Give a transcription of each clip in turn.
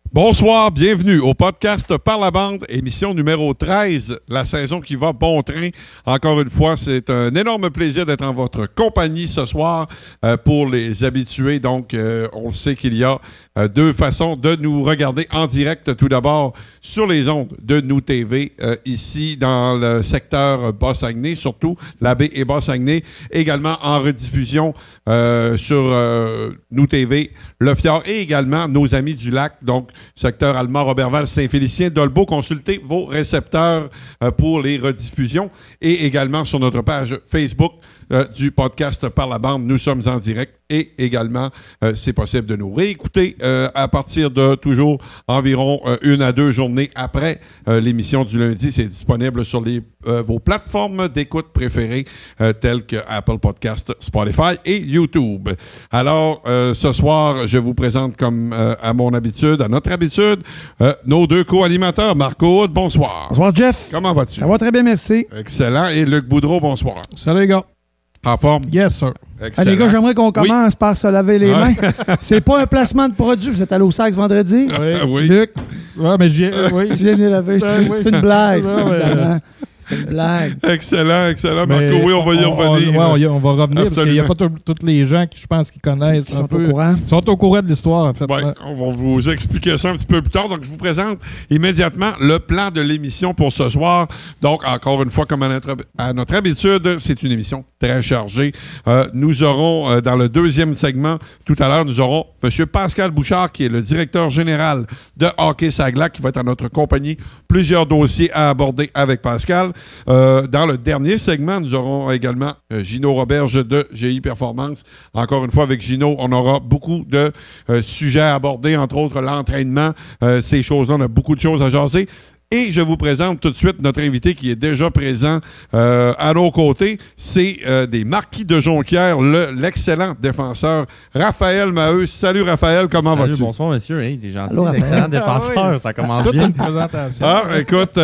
Bonsoir, bienvenue au podcast Par la bande, émission numéro 13, la saison qui va bon train. Encore une fois, c'est un énorme plaisir d'être en votre compagnie ce soir pour les habitués. Donc, on sait qu'il y a deux façons de nous regarder en direct. Tout d'abord, sur les ondes de Nous TV, ici dans le secteur Bas-Saguenay, surtout la baie et Bas-Saguenay. Également en rediffusion sur Nous TV, Le Fjord et également nos amis du lac. Donc, secteur Allemand, Roberval, Saint-Félicien, Dolbeau. Consultez vos récepteurs pour les rediffusions et également sur notre page Facebook du podcast Par la bande. Nous sommes en direct et également, c'est possible de nous réécouter à partir de toujours environ 1 à 2 journées après l'émission du lundi. C'est disponible sur vos plateformes d'écoute préférées telles que Apple Podcast, Spotify et YouTube. Alors, ce soir, je vous présente comme à notre habitude, nos deux co-animateurs. Marco Hood, bonsoir. Bonsoir, Jeff. Comment vas-tu? Ça va très bien, merci. Excellent. Et Luc Boudreau, bonsoir. Salut les gars. En forme? Yes, sir. Les gars, j'aimerais qu'on commence par se laver les mains. C'est pas un placement de produit. Vous êtes allé au Sax vendredi? Oui. Luc? Ouais, mais tu viens de les laver. C'est une blague, évidemment. C'est une blague. Excellent. Marco, oui, on va y revenir. On va revenir parce qu'il n'y a pas tous les gens qui, je pense, qui connaissent Ils sont au courant de l'histoire, en fait. Ouais, on va vous expliquer ça un petit peu plus tard. Donc, je vous présente immédiatement le plan de l'émission pour ce soir. Donc, encore une fois, comme à notre habitude, c'est une émission très chargée. Nous aurons, dans le deuxième segment, tout à l'heure, nous aurons M. Pascal Bouchard, qui est le directeur général de Hockey Saglac, qui va être en notre compagnie. Plusieurs dossiers à aborder avec Pascal. Dans le dernier segment, nous aurons également Gino Roberge de GI Performance. Encore une fois, avec Gino, on aura beaucoup de sujets à aborder, entre autres l'entraînement. Ces choses-là, on a beaucoup de choses à jaser. Et je vous présente tout de suite notre invité qui est déjà présent à nos côtés. C'est des Marquis de Jonquière, l'excellent défenseur Raphaël Maheu. Salut Raphaël, comment vas-tu? Salut, bonsoir monsieur. Hey, t'es gentil, excellent défenseur, ça commence bien. Toute une présentation. Écoute,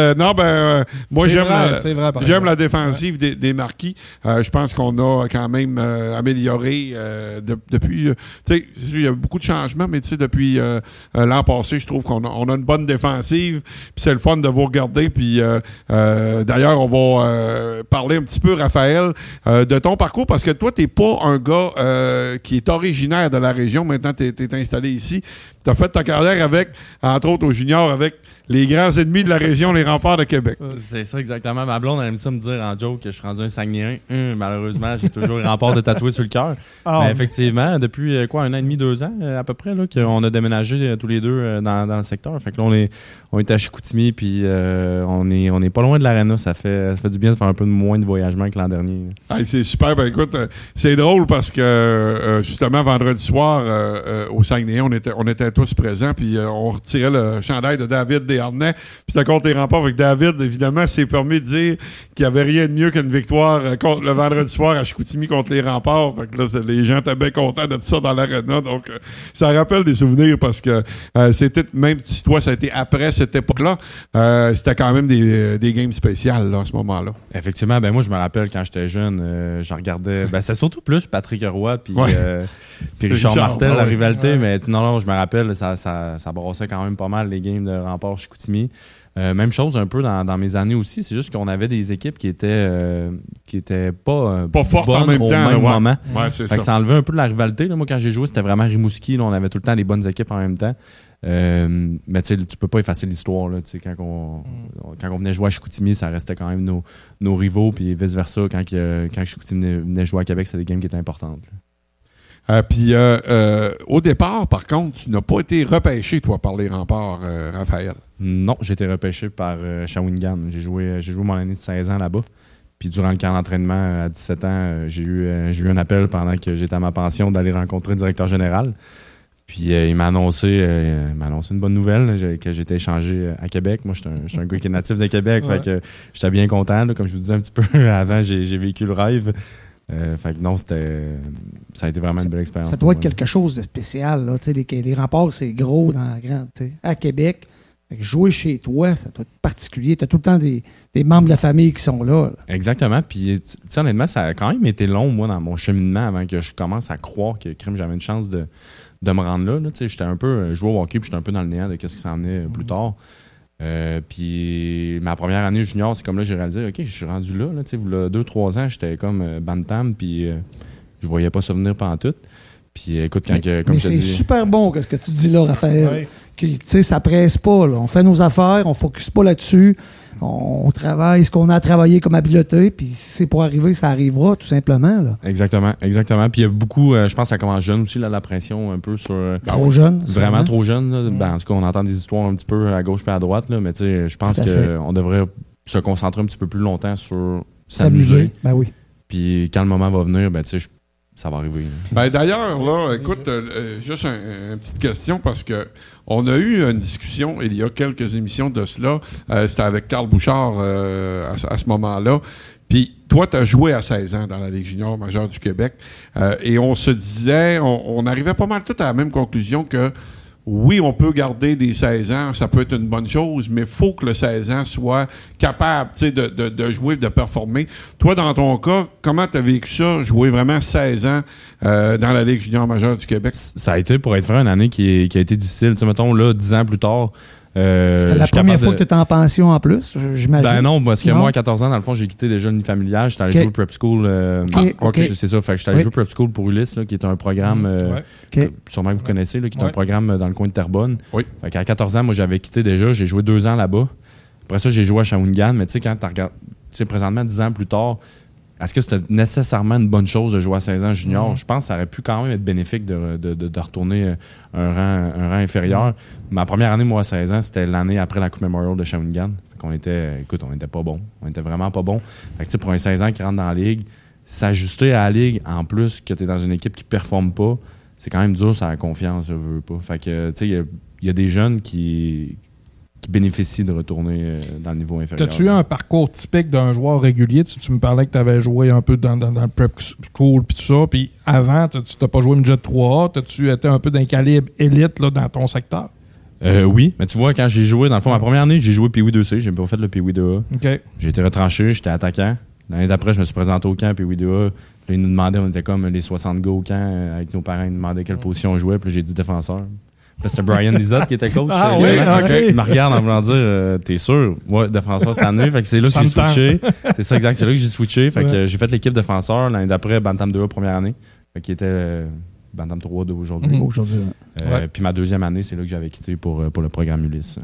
moi j'aime la défensive ouais. des Marquis. Je pense qu'on a quand même amélioré depuis... tu sais, il y a beaucoup de changements, mais tu sais, depuis l'an passé, je trouve qu'on a une bonne défensive. Puis c'est le fun de vous regarder. Puis d'ailleurs, on va parler un petit peu, Raphaël, de ton parcours, parce que toi, t'es pas un gars qui est originaire de la région. Maintenant, t'es installé ici. Tu as fait ta carrière avec, entre autres, aux juniors, avec les grands ennemis de la région, les Remparts de Québec. C'est ça, exactement. Ma blonde, elle aime ça me dire en joke que je suis rendu un Saguenayen. Malheureusement, j'ai toujours les Remparts de tatouer sur le cœur. Mais effectivement, depuis 1 an et demi, 2 ans, à peu près, là, qu'on a déménagé tous les deux dans le secteur. Fait que là, on est à Chicoutimi, puis on est pas loin de l'aréna. Ça fait du bien de faire un peu moins de voyagement que l'an dernier. C'est super. Ben écoute, c'est drôle parce que justement, vendredi soir, au Saguenay, on était tous présents, puis on retirait le chandail de David Desharnais, puis c'était contre les Remparts. Avec David, évidemment, s'est permis de dire qu'il n'y avait rien de mieux qu'une victoire le vendredi soir à Chicoutimi contre les Remparts. Fait que là, les gens étaient bien contents de ça dans l'aréna. Donc, ça rappelle des souvenirs parce que c'était, même si toi, ça a été après cette époque-là, c'était quand même des games spéciales là, à ce moment-là. Effectivement, moi, je me rappelle quand j'étais jeune, je regardais... c'est surtout plus Patrick Roy puis Richard Martel, la rivalité, mais non, je me rappelle, ça brassait quand même pas mal les games de Remparts Chicoutimi. Même chose un peu dans mes années aussi, c'est juste qu'on avait des équipes qui étaient pas fortes en même temps, même moment. Ouais, c'est ça. Ça enlevait un peu de la rivalité. Là. Moi, quand j'ai joué, c'était vraiment Rimouski. Là, on avait tout le temps des bonnes équipes en même temps. Mais tu peux pas effacer l'histoire. Là, quand on venait jouer à Chicoutimi, ça restait quand même nos rivaux, puis vice-versa. Quand Chicoutimi venait jouer à Québec, c'était des games qui étaient importantes. Puis au départ, par contre, tu n'as pas été repêché, toi, par les Remparts, Raphaël. Non, j'ai été repêché par Shawinigan. J'ai joué mon année de 16 ans là-bas. Puis durant le camp d'entraînement, à 17 ans, j'ai eu un appel pendant que j'étais à ma pension d'aller rencontrer le directeur général. Puis il m'a annoncé une bonne nouvelle, que j'étais échangé à Québec. Moi, je suis un gars qui est natif de Québec, fait que j'étais bien content. Là, comme je vous disais un petit peu avant, j'ai vécu le rêve. Fait que non, ça a été vraiment une belle expérience. Ça doit être quelque chose de spécial. Là. Les Remparts, c'est gros à Québec. Fait que jouer chez toi, ça doit être particulier. Tu as tout le temps des membres de la famille qui sont là. Exactement. Puis, honnêtement, ça a quand même été long, moi, dans mon cheminement, avant que je commence à croire que j'avais une chance de de me rendre là. J'étais un peu joué au hockey, puis j'étais un peu dans le néant de ce qui s'en venait plus tard. Puis ma première année junior, c'est comme là j'ai réalisé, OK, je suis rendu là. Il y a 2-3 ans, j'étais comme bantam, puis je voyais pas ça venir pantoute. Puis écoute, comme mais je te c'est dis... super bon ce que tu dis là, Raphaël. Ouais. Ça presse pas. Là. On fait nos affaires, on ne focus pas là-dessus. On travaille ce qu'on a à travailler comme habileté, puis si c'est pour arriver, ça arrivera, tout simplement. Là. Exactement. Puis il y a beaucoup, je pense que ça commence jeune aussi, là, la pression un peu sur... Trop jeune. Vraiment trop jeune. Là. En tout cas, on entend des histoires un petit peu à gauche et à droite, là, mais je pense qu'on devrait se concentrer un petit peu plus longtemps sur s'amuser. Ben oui. Puis quand le moment va venir, ça va arriver. D'ailleurs, là, écoute, juste une petite question parce que on a eu une discussion il y a quelques émissions de cela. C'était avec Carl Bouchard à ce moment-là. Puis toi, tu as joué à 16 ans dans la Ligue junior majeure du Québec. Et on se disait, on arrivait pas mal tout à la même conclusion que oui, on peut garder des 16 ans, ça peut être une bonne chose, mais il faut que le 16 ans soit capable de jouer, de performer. Toi, dans ton cas, comment tu as vécu ça, jouer vraiment 16 ans dans la Ligue junior majeure du Québec? Ça a été, pour être franc, une année qui a été difficile. Mettons, là, 10 ans plus tard... C'était la première fois que tu étais en pension en plus, j'imagine? Ben non, parce que moi, à 14 ans, dans le fond, j'ai quitté déjà l'unifamilial. J'étais allé jouer au prep school. C'est ça. Fait que j'étais allé jouer au prep school pour Ulysse, là, qui est un programme, sûrement que vous connaissez, là, qui est un programme dans le coin de Terrebonne. Oui. Fait qu'à 14 ans, moi, j'avais quitté déjà. J'ai joué 2 ans là-bas. Après ça, j'ai joué à Shawinigan. Mais tu sais, quand tu regardes, présentement, 10 ans plus tard, est-ce que c'était nécessairement une bonne chose de jouer à 16 ans junior? Je pense que ça aurait pu quand même être bénéfique de retourner un rang inférieur. Ma première année, moi, à 16 ans, c'était l'année après la Coupe Memorial de Shawinigan. On était pas bons. On était vraiment pas bons. Fait que, pour un 16 ans qui rentre dans la Ligue, s'ajuster à la Ligue, en plus que tu es dans une équipe qui ne performe pas, c'est quand même dur, ça a la confiance, je veux pas. Fait que, il y a des jeunes qui bénéficient de retourner dans le niveau inférieur. T'as-tu eu un parcours typique d'un joueur régulier? Tu me parlais que tu avais joué un peu dans le prep school puis tout ça, puis avant, tu n'as pas joué midget 3A, t'as-tu été un peu d'un calibre élite là, dans ton secteur? Oui, mais tu vois, quand j'ai joué, dans le fond, ma première année, j'ai joué Pee-Wee 2C, j'ai pas fait le Pee-Wee 2A. Okay. J'ai été retranché, j'étais attaquant. L'année d'après, je me suis présenté au camp Pee-Wee 2A. Puis ils nous demandaient, on était comme les 60 gars au camp, avec nos parents, ils nous demandaient quelle position on jouait, puis j'ai dit défenseur. Là, c'était Brian Lizotte qui était coach. Ah oui, okay. Il me regarde en voulant dire t'es sûr? Ouais, défenseur cette année. Fait que c'est là que j'ai switché. C'est ça, exact. C'est là que j'ai switché. Fait que j'ai fait l'équipe défenseur. L'année d'après, Bantam 2A première année. Fait qu'il était Bantam 3 d'aujourd'hui. Puis ma deuxième année, c'est là que j'avais quitté pour le programme Ulysse.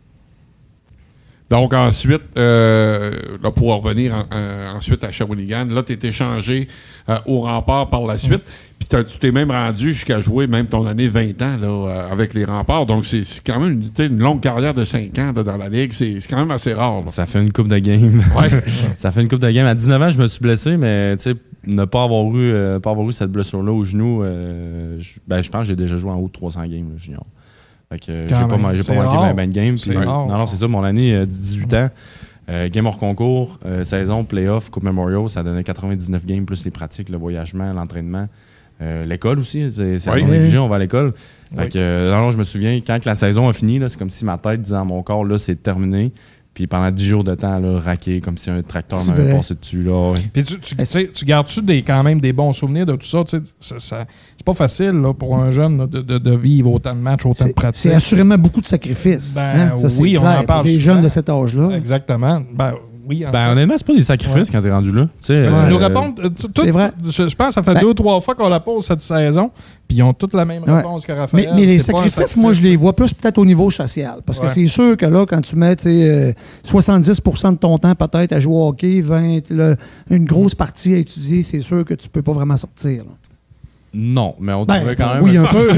Donc ensuite, là, pour revenir ensuite à Shawinigan, là, tu es échangé au Rempart par la suite. Puis tu t'es même rendu jusqu'à jouer même ton année 20 ans là, avec les Remparts. Donc c'est quand même une longue carrière de 5 ans là, dans la Ligue. C'est quand même assez rare. Là. Ça fait une coupe de game. Ouais. Ça fait une coupe de game. À 19 ans, je me suis blessé, mais tu sais, ne pas avoir eu cette blessure-là au genou, je pense que j'ai déjà joué en haut de 300 games là, junior. Fait que j'ai pas manqué 20 games. Puis, non, c'est ça, mon année 18 ans. Game hors concours, saison, playoff, Coupe Memorial, ça donnait 99 games plus les pratiques, le voyagement, l'entraînement. L'école aussi, c'est négligé, on va à l'école. Fait que, non, je me souviens, quand la saison a fini, là, c'est comme si ma tête disait à mon corps, là, c'est terminé. Puis pendant 10 jours de temps, là, raqué, comme si un tracteur m'avait passé dessus. Là, ouais. Puis tu gardes-tu quand même des bons souvenirs de tout ça? C'est pas facile là, pour un jeune là, de vivre autant de matchs, autant de pratiques. C'est assurément beaucoup de sacrifices. Ben, ça, oui, clair, on en parle pour des souvent. jeunes de cet âge-là. Exactement. Ben, oui, honnêtement, c'est pas des sacrifices quand t'es rendu là. Nous répondent. C'est vrai. Je pense que ça fait 2 ou 3 fois qu'on la pose cette saison, puis ils ont toutes la même réponse que Raphaël. Mais les sacrifices, moi, je les vois plus peut-être au niveau social. Parce que c'est sûr que là, quand tu mets 70% de ton temps peut-être à jouer au hockey, 20, là, une grosse partie à étudier, c'est sûr que tu peux pas vraiment sortir. Là. Non, mais on trouvait quand même... Oui, un peu.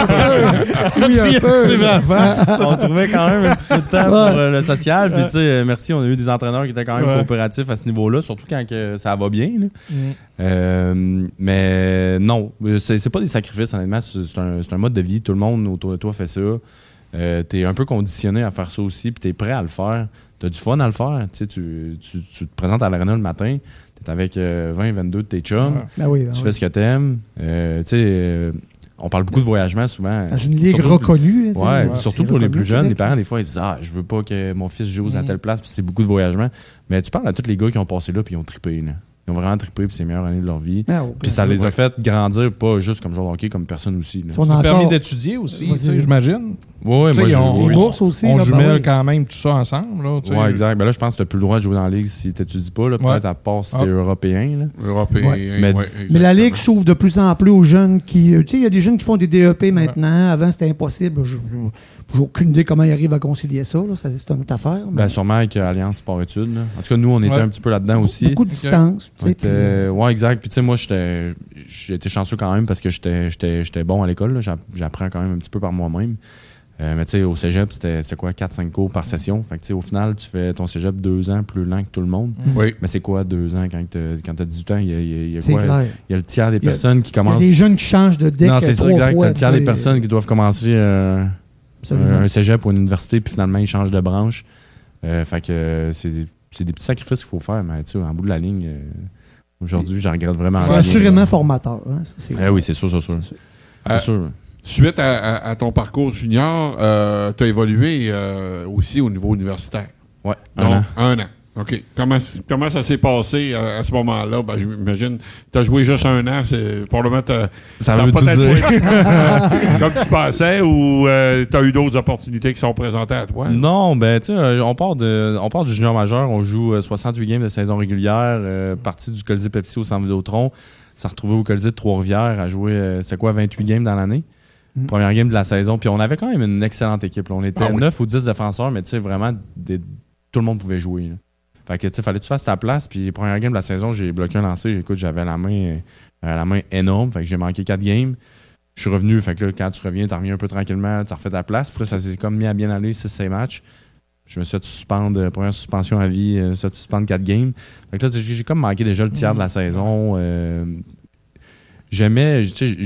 On trouvait quand même un petit peu de temps pour le social. Puis, tu sais, merci, on a eu des entraîneurs qui étaient quand même coopératifs à ce niveau-là, surtout quand ça va bien. Là. Mais non, c'est pas des sacrifices, honnêtement. C'est un mode de vie. Tout le monde autour de toi fait ça. T'es un peu conditionné à faire ça aussi, puis t'es prêt à le faire. T'as du fun à le faire. Tu te présentes à l'aréna le matin, t'es avec 20-22 de tes chums, tu fais ce que t'aimes. On parle beaucoup de voyagement souvent. Dans une ligue reconnue. Surtout pour les plus jeunes, les parents, des fois, ils disent je veux pas que mon fils joue à telle place, puis c'est beaucoup de voyagement. Mais tu parles à tous les gars qui ont passé là, puis ils ont trippé. Là. Ils ont vraiment trippé, puis c'est les meilleures années de leur vie. Ah, okay. Puis ça les a fait grandir, pas juste comme joueur de hockey, comme personne aussi. Là. On Ça a t'a permis encore- d'étudier aussi, Vas-y. tu sais, j'imagine. Ouais, Tu moi, sais, Les oui. bourses aussi. On là, ben jumelle oui. quand même tout ça ensemble. Là, tu sais. Ouais, exact. Ben là, je pense que tu n'as plus le droit de jouer dans la ligue si tu n'étudies pas. Là, peut-être à part si tu es européen. Là. Européen, Ouais. Mais- Mais la Ligue s'ouvre de plus en plus aux jeunes qui. Tu sais, il y a des jeunes qui font des DEP maintenant. Avant, c'était impossible. J'ai aucune idée comment ils arrivent à concilier ça. Là. C'est une autre affaire. mais Ben, sûrement avec Alliance Sport-Études. Là. En tout cas, nous, on était Ouais. un petit peu là-dedans aussi. beaucoup de distance. tu On sais, était- ouais, exact. Puis, tu sais, moi, j'ai été chanceux quand même parce que j'étais bon à l'école. Là. J'apprends quand même un petit peu par moi-même. Mais tu sais, au cégep, c'était quoi, 4-5 cours par session. Fait que, tu sais, au final, tu fais ton cégep 2 ans plus lent que tout le monde. Oui. Mais c'est quoi 2 ans quand t'as 18 ans? Il y a c'est quoi? clair. Il y a le tiers des Il y a- personnes qui Il y a commencent. des jeunes qui changent de deck Non, c'est ça, 3 exact. fois. T'as le tiers tu des sais. personnes qui doivent commencer Absolument. un cégep ou une université, puis finalement, ils changent de branche. Fait que c'est des petits sacrifices qu'il faut faire, mais tu sais, en bout de la ligne, aujourd'hui, je regrette vraiment. C'est rien. assurément formateur. Hein, ça, c'est Oui, c'est sûr, c'est sûr. C'est sûr. Suite à ton parcours junior, tu as évolué aussi au niveau universitaire. Ouais, Donc, un an. OK. Comment ça s'est passé à ce moment-là? Ben, j'imagine, tu as joué juste un an, c'est probablement... Ça a veut pas tout dire. été comme tu pensais, ou tu as eu d'autres opportunités qui sont présentées à toi? Non, ben, tu sais, on part du junior majeur, on joue 68 games de saison régulière, partie du Colisée Pepsi au Centre Vidéotron, s'est retrouvé au Colisée de Trois-Rivières à jouer, 28 games dans l'année. Première game de la saison, puis on avait quand même une excellente équipe. Là. On était 9 ou 10 défenseurs, mais tu sais, vraiment, tout le monde pouvait jouer. Là. Fait que, tu sais, fallait que tu fasses ta place, puis première game de la saison, j'ai bloqué un lancer. Écoute, j'avais la main énorme, fait que j'ai manqué 4 games. Je suis revenu, fait que là, quand tu reviens un peu tranquillement, tu refais ta place. Puis là, ça s'est comme mis à bien aller, 6-6 matchs. Je me suis fait suspendre, première suspension à vie, je me suis fait suspendre 4 games. Fait que là, j'ai comme manqué déjà le tiers de la saison. J'aimais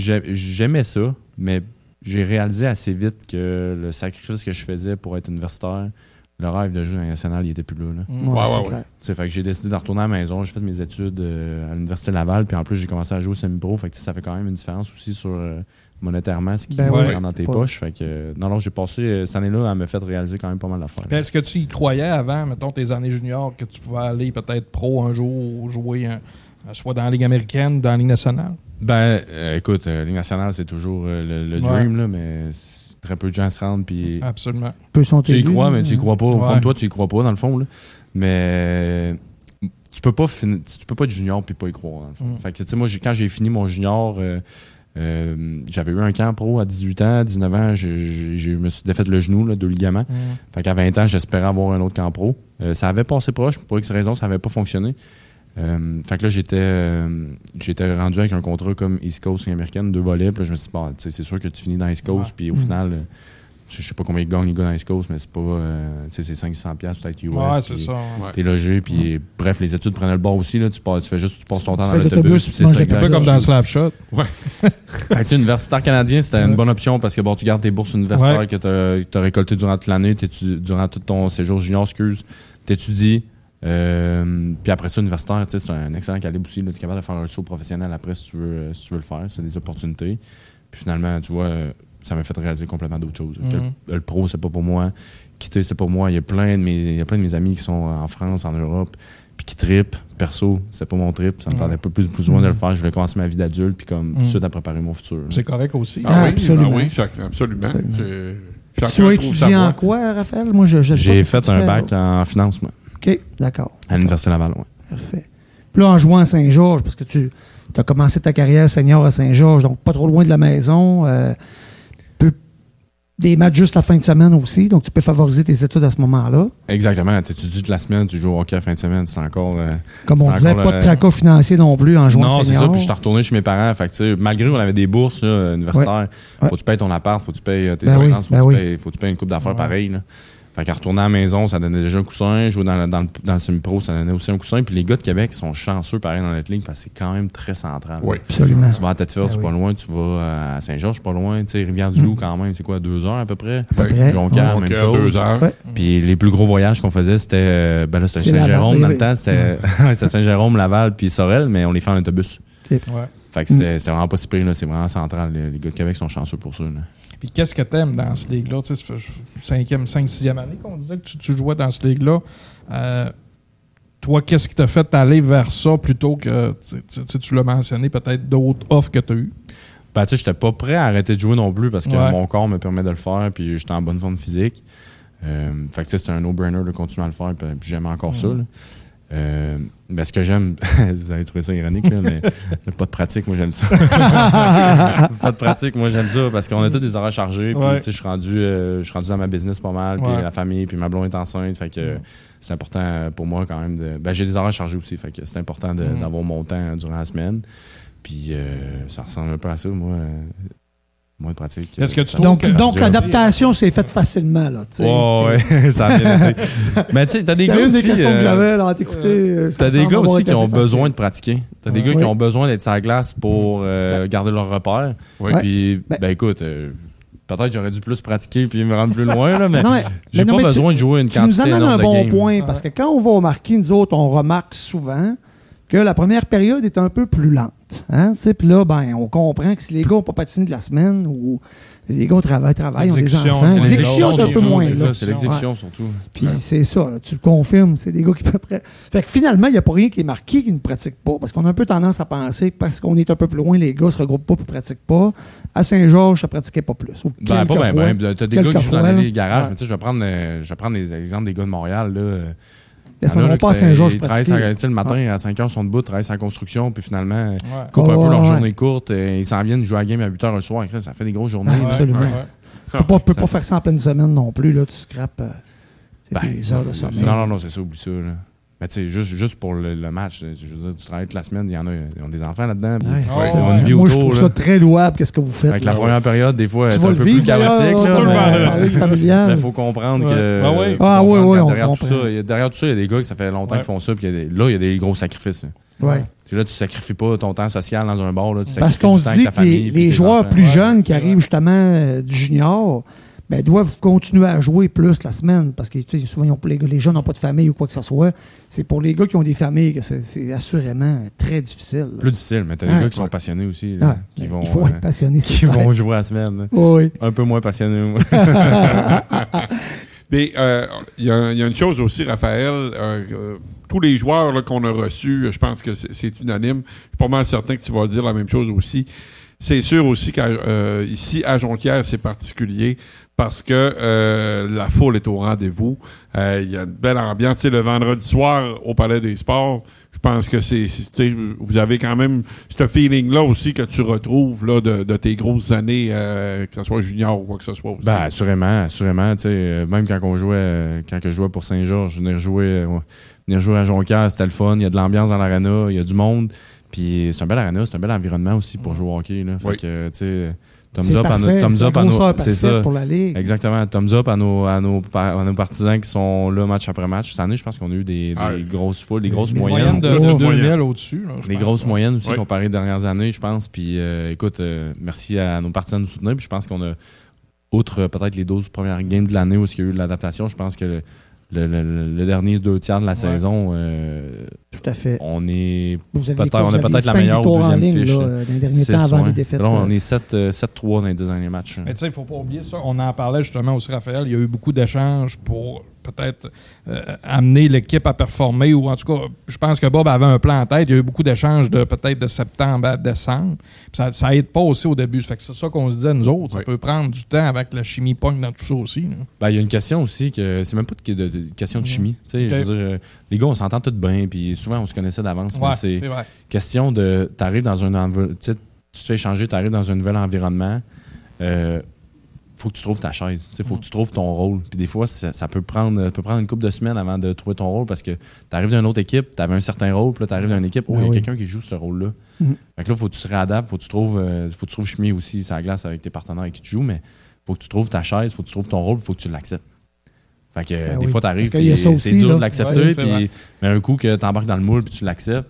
ça, mais j'ai réalisé assez vite que le sacrifice que je faisais pour être universitaire, le rêve de jouer dans la nationale, il était plus là. Ouais, ouais. c'est clair. Fait que j'ai décidé de retourner à la maison. J'ai fait mes études à l'Université Laval, puis en plus, j'ai commencé à jouer au semi-pro. Fait que ça fait quand même une différence aussi sur monétairement ce qui Ben rentre ouais. dans tes Pas- poches. Fait que non, j'ai passé cette année-là à me faire réaliser quand même pas mal d'affaires. Puis est-ce que tu y croyais avant, mettons, tes années juniors, que tu pouvais aller peut-être pro un jour ou jouer soit dans la Ligue américaine ou dans la Ligue nationale? Ben, écoute, Ligue nationale, c'est toujours le dream, là, mais très peu de gens se rendent. Puis Absolument. tu y crois, mais tu y crois pas. Au fond de toi, tu y crois pas, dans le fond. Là. Mais tu peux pas être junior puis pas y croire, dans le fond. Fait que, tu sais, moi, quand j'ai fini mon junior, j'avais eu un camp pro à 18 ans, 19 ans, je me suis défait le genou, là, 2 ligaments. Fait qu'à 20 ans, j'espérais avoir un autre camp pro. Ça avait passé proche, pour X raison, ça avait pas fonctionné. Fait que là, j'étais rendu avec un contrat comme East Coast et américaine, 2 volets. Puis là, je me suis dit, bon, c'est sûr que tu finis dans East Coast. Puis au final, je sais pas combien ils gagnent les gars dans East Coast, mais c'est pas. C'est 500$ peut-être US. Ouais, c'est puis ça. T'es logé. Puis bref, les études prenaient le bord aussi. Là, tu passes ton temps dans fais l'autobus. l'autobus, C'est tu ça, manges Un peu comme dans Slapshot. fait que, tu sais, universitaire canadien, c'était une bonne option parce que bon, tu gardes tes bourses universitaires Ouais. que tu as récoltées durant toute l'année, durant tout ton séjour junior, t'étudies. Puis après ça, universitaire, tu sais, c'est un excellent calibre aussi. Tu es capable de faire un saut professionnel après si tu veux le faire. C'est des opportunités. Puis finalement, tu vois, ça m'a fait réaliser complètement d'autres choses. Que le pro, c'est pas pour moi. Quitter, c'est pas pour moi. Il y a plein de mes amis qui sont en France, en Europe, puis qui trippent. Perso, c'était pas mon trip. Ça me tendait pas plus ou moins de le faire. Je voulais commencer ma vie d'adulte, puis comme tout de suite à préparer mon futur. C'est correct aussi. Ah oui, absolument. oui, absolument. Tu as étudié en quoi, Raphaël? Moi, je J'ai fait un bac en finance, moi, OK, d'accord. à l'Université Laval. Ouais. Parfait. Puis là, en jouant à Saint-Georges, parce que tu as commencé ta carrière senior à Saint-Georges, donc pas trop loin de la maison. Des matchs juste la fin de semaine aussi, donc tu peux favoriser tes études à ce moment-là. Exactement. Tu étudies de la semaine, tu joues au hockey à la fin de semaine, c'est encore. Comme c'est on disait, encore pas de tracas financier non plus en jouant Non, c'est senior. ça. Puis je suis retourné chez mes parents. Fait que, tu sais, malgré qu'on avait des bourses là, universitaires, Ouais. faut que tu payes ton appart, faut que tu payes tes Ben oui, assurances, ben faut oui. que tu payes une coupe d'affaires pareil. Là. Fait qu'à retourner à la maison, ça donnait déjà un coussin. Jouer dans le semi-pro, ça donnait aussi un coussin. Puis les gars de Québec sont chanceux pareil dans notre ligue parce que c'est quand même très central. Oui. Absolument. Tu vas à Tête-Fort, c'est pas loin. Tu vas à Saint-Georges, c'est pas loin. Tu sais, Rivière-du-Loup, quand même, c'est quoi, 2 heures à peu près? À peu près. Jonquière, Donc, même chose. 2 heures. Ouais. Puis les plus gros voyages qu'on faisait, c'était c'était C'est Saint-Jérôme Laval, dans oui, le temps. C'était c'était Saint-Jérôme, Laval, puis Sorel, mais on les fait en autobus. Ouais. Fait que c'était vraiment pas si pire, là. C'est vraiment central. Les gars de Québec sont chanceux pour ça. Là. Puis qu'est-ce que t'aimes dans cette ligue-là? Tu sais, ça fait 5e, 6e année qu'on disait que tu jouais dans cette ligue-là. toi, qu'est-ce qui t'a fait aller vers ça plutôt que, tu l'as mentionné, peut-être d'autres offres que tu as eues? Ben, tu sais, j'étais pas prêt à arrêter de jouer non plus parce que mon corps me permet de le faire puis j'étais en bonne forme physique. Fait que c'était un no-brainer de continuer à le faire puis j'aime encore ça. Là. Ben, ce que j'aime, vous allez trouver ça ironique, là, mais pas de pratique, moi j'aime ça. Pas de pratique, moi j'aime ça parce qu'on a tous des horaires chargés. Puis, je suis rendu dans ma business pas mal, puis la famille, puis ma blonde est enceinte. Fait que c'est important pour moi quand même de. Ben, j'ai des horaires chargés aussi, fait que c'est important d'avoir mon temps durant la semaine. Puis ça ressemble un peu à ça, moi. Moins pratique. Est-ce que tu donc l'adaptation s'est faite facilement, là. Ouais, ça a bien été. Mais tu sais, t'as des gars aussi. C'est une des questions que j'avais, là, à t'écouter. T'as des gars aussi qui ont besoin de pratiquer. T'as des gars qui ont besoin d'être sur la glace pour garder leur repère. Puis, ben écoute. Peut-être que j'aurais dû plus pratiquer puis me rendre plus loin, là, mais j'ai pas besoin de jouer une quantité énorme de games. Tu nous amènes un bon point, parce que quand on va au marquis, nous autres, on remarque souvent que la première période est un peu plus lente. Hein? Puis là, on comprend que si les gars n'ont pas patiné de la semaine ou les gars travaillent, ont des enfants. L'exécution, c'est un peu moins. C'est ça, c'est l'exécution surtout. Puis c'est ça, là, tu le confirmes, c'est des gars qui peuvent près. Fait que finalement, il n'y a pas rien qui est marqué qui ne pratique pas, parce qu'on a un peu tendance à penser que parce qu'on est un peu plus loin, les gars ne se regroupent pas et ne pratiquent pas. À Saint-Georges, ça ne pratiquait pas plus. Pas bien. Tu as des gars qui jouent dans les garages, mais tu sais, je vais prendre des exemples des gars de Montréal, là. Ça ne va pas à Saint-Georges. Ils travaillent le matin à 5 h, ils sont debout, ils travaillent sur la construction, puis finalement, ils coupent un peu leur journée courte. Ils s'en viennent jouer à la game à 8 h le soir. Ça fait des grosses journées. Absolument. Tu ne peux pas faire ça en pleine semaine non plus. Là, tu scrapes tes heures de sommeil. Non, c'est ça, oublie ça. Là. Mais tu sais, juste pour le match, je veux dire, tu travailles toute la semaine, il y en a, ils ont des enfants là-dedans. Ils ont une vie moi, autour. Je trouve ça très louable, qu'est-ce que vous faites. Avec la première période, des fois, c'est un peu plus chaotique. Il faut comprendre que derrière tout ça, il y a des gars qui ça fait longtemps qu'ils font ça. Puis là, il y a des gros sacrifices. Ouais. Là, tu sacrifies pas ton temps social dans un bar. Là, parce qu'on se dit que les joueurs plus jeunes qui arrivent justement du junior, doivent continuer à jouer plus la semaine parce que souvent les jeunes n'ont pas de famille ou quoi que ce soit. C'est pour les gars qui ont des familles que c'est assurément très difficile. Plus difficile, mais tu as des gars qui sont passionnés aussi. Là, il faut être passionné. Qui vont jouer la semaine. Oui. Un peu moins passionnés. Mais il y a une chose aussi, Raphaël. Tous les joueurs là, qu'on a reçus, je pense que c'est unanime. Je suis pas mal certain que tu vas dire la même chose aussi. C'est sûr aussi qu'ici, à Jonquière, c'est particulier parce que la foule est au rendez-vous. Il y a une belle ambiance. Le vendredi soir, au Palais des Sports, je pense que vous avez quand même ce feeling-là aussi que tu retrouves là, de tes grosses années, que ce soit junior ou quoi que ce soit aussi. Assurément. Même quand je jouais pour Saint-Georges, venir jouer à Jonquière, c'était le fun. Il y a de l'ambiance dans l'aréna, il y a du monde. Puis c'est un bel aréna, c'est un bel environnement aussi pour jouer au hockey. Là. Fait que, tu sais, thumbs up à nos. C'est ça. Pour la Ligue. Exactement. Thumbs up à nos partisans qui sont là match après match. Cette année, je pense qu'on a eu des grosses foules, des grosses moyennes. De 2000 au-dessus. Là, des grosses moyennes aussi comparées aux dernières années, je pense. Puis écoute, merci à nos partisans de nous soutenir. Puis je pense qu'on a, outre peut-être les 12 premières games de l'année où il y a eu de l'adaptation, je pense que le dernier 2 tiers de la saison, tout à fait. On est peut-être la meilleure ou deuxième fiche. Dans les derniers temps avant les défaites. Là, on est 7-3 dans les 10 derniers matchs. Mais tu sais, il ne faut pas oublier ça. On en parlait justement aussi, Raphaël. Il y a eu beaucoup d'échanges pour peut-être amener l'équipe à performer, ou en tout cas, je pense que Bob avait un plan en tête. Il y a eu beaucoup d'échanges peut-être de septembre à décembre. Puis ça aide pas aussi au début. Fait que c'est ça qu'on se disait, nous autres. Ça peut prendre du temps avec la chimie pogne dans tout ça aussi. Il y a une question aussi que c'est même pas de question de chimie. Okay. Je veux dire, les gars, on s'entend tous bien, puis souvent, on se connaissait d'avance. Mais c'est question de... T'arrives dans tu te fais échanger, t'arrives dans un nouvel environnement. Faut que tu trouves ta chaise. Il faut que tu trouves ton rôle. Puis des fois, ça peut prendre une couple de semaines avant de trouver ton rôle parce que tu arrives d'une autre équipe, tu avais un certain rôle, puis là, tu arrives d'une équipe où il y a quelqu'un qui joue ce rôle-là. Fait que là, il faut que tu te réadaptes, faut que tu trouves chemin aussi sur la glace avec tes partenaires avec qui tu joues, mais faut que tu trouves ta chaise, faut que tu trouves ton rôle, faut que tu l'acceptes. Fait que des fois, tu arrives, puis c'est dur de l'accepter, mais un coup que tu embarques dans le moule, puis tu l'acceptes,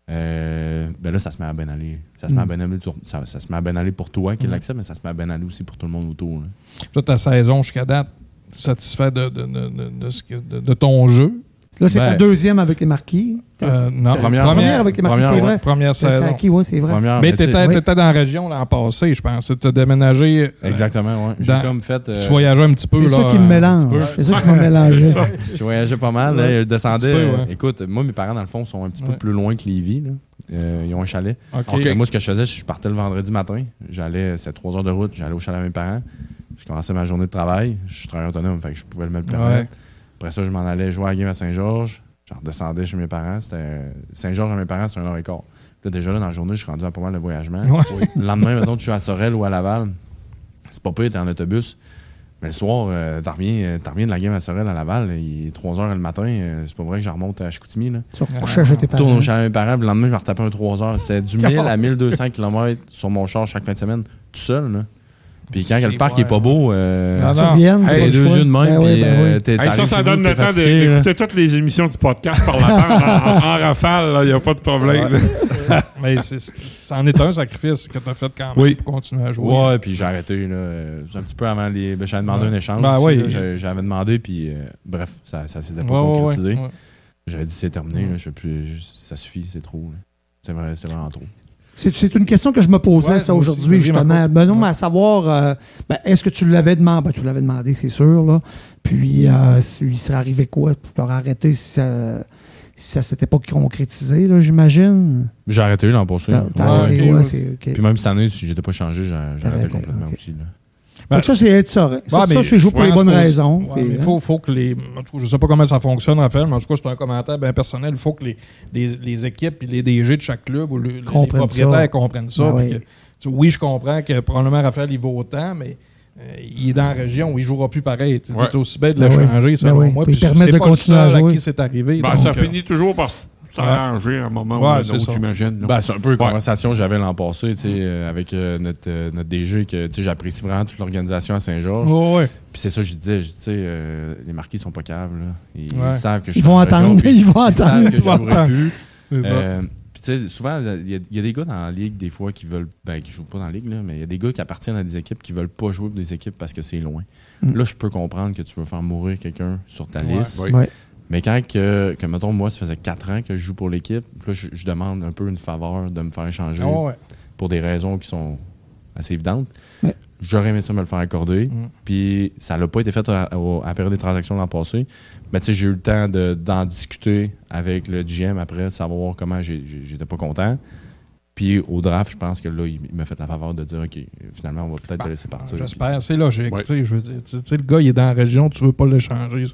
là, ça se met à bien aller. Ça se met à bien aller pour toi qui l'accepte, mais ça se met à bien aller aussi pour tout le monde autour. Là. Toi, ta saison jusqu'à date, satisfait de ton jeu? Là, c'est ta deuxième avec les Marquis. Non, première avec les Marquis, c'est vrai. Première saison. Marquis, oui, c'est vrai. Mais tu étais dans la région l'an passé, je pense. Tu as déménagé. Exactement, oui. J'ai comme fait. Tu voyageais un petit peu. C'est ça qui me mélange. C'est ça qui m'a mélangé. Je voyageais pas mal. Là, je descendais. Écoute, moi, mes parents, dans le fond, sont un petit peu plus loin que Lévis. Ils ont un chalet. Okay. Moi, ce que je faisais, je partais le vendredi matin. C'était 3 heures de route. J'allais au chalet à mes parents. Je commençais ma journée de travail. Je suis travailleur autonome, fait que je pouvais me le permettre. Après ça, je m'en allais jouer à la game à Saint-Georges. Je redescendais chez mes parents. Saint-Georges à mes parents, c'était 1h15. Là, déjà, dans la journée, je suis rendu à pas mal de voyagement. Le lendemain, mettons, je suis à Sorel ou à Laval. C'est pas pire, t'es en autobus. Mais le soir, t'en reviens de la game à Sorel à Laval. Il est 3h le matin. C'est pas vrai que je remonte à Chicoutimi. Là. Tu recouchais chez tes parents. Je tourne au chalet à mes parents. Puis le lendemain, je vais retaper un 3h. C'est du 1000 à 1200 km sur mon char chaque fin de semaine, tout seul. Là. Puis quand le parc est pas beau, t'es deux yeux de même, puis ça donne le temps d'écouter toutes les émissions du podcast par la bande en rafale, il n'y a pas de problème. Mais ça en est un sacrifice que tu as fait quand même pour continuer à jouer. Ouais, puis j'ai arrêté là, un petit peu avant j'avais demandé un échange. J'avais demandé, puis bref, ça s'était pas concrétisé. J'avais dit c'est terminé, là, ça suffit, c'est trop. Là. C'est vraiment trop. C'est une question que je me posais ça aujourd'hui, justement. Non, à savoir, est-ce que tu l'avais demandé? Tu l'avais demandé, c'est sûr. Là. Puis, il serait arrivé quoi pour arrêter si ça s'était pas concrétisé, là, j'imagine? J'ai arrêté l'an passé. Okay. Puis même cette année, si j'étais pas changé, j'arrêtais complètement aussi. Là. Ça, c'est être ça. Ça, c'est joué pour les bonnes raisons. Il faut que les... Je sais pas comment ça fonctionne, Raphaël, mais en tout cas, c'est un commentaire bien personnel. Il faut que les équipes et les DG de chaque club ou les propriétaires comprennent ça. Oui, je comprends que probablement Raphaël, il vaut autant, mais il est dans la région où il ne jouera plus pareil. C'est aussi bête de le changer, selon moi. Puis permettre de continuer à jouer. À qui c'est arrivé. Ça finit toujours par s'arranger à un moment ou à un autre, j'imagine. C'est un peu une conversation que j'avais l'an passé avec notre DG, que j'apprécie vraiment toute l'organisation à Saint-Georges. Puis c'est ça que je disais, les Marquis sont pas caves. Là. Ils savent que je Ils vont attendre. Ils savent que je jouerai plus. Puis souvent, il y a des gars dans la ligue, des fois, qui veulent... qui jouent pas dans la ligue, là, mais il y a des gars qui appartiennent à des équipes qui veulent pas jouer pour des équipes parce que c'est loin. Là, je peux comprendre que tu veux faire mourir quelqu'un sur ta liste. Mais quand, mettons, moi, ça faisait 4 ans que je joue pour l'équipe, là, je demande un peu une faveur de me faire échanger pour des raisons qui sont assez évidentes. J'aurais aimé ça me le faire accorder. Puis ça n'a pas été fait à la période des transactions l'an passé. Mais tu sais, j'ai eu le temps d'en discuter avec le GM après, de savoir comment j'étais pas content. Puis au draft, je pense que là, il m'a fait la faveur de dire OK, finalement, on va peut-être te laisser partir. J'espère, c'est logique. Je veux dire, le gars, il est dans la région, tu veux pas l'échanger.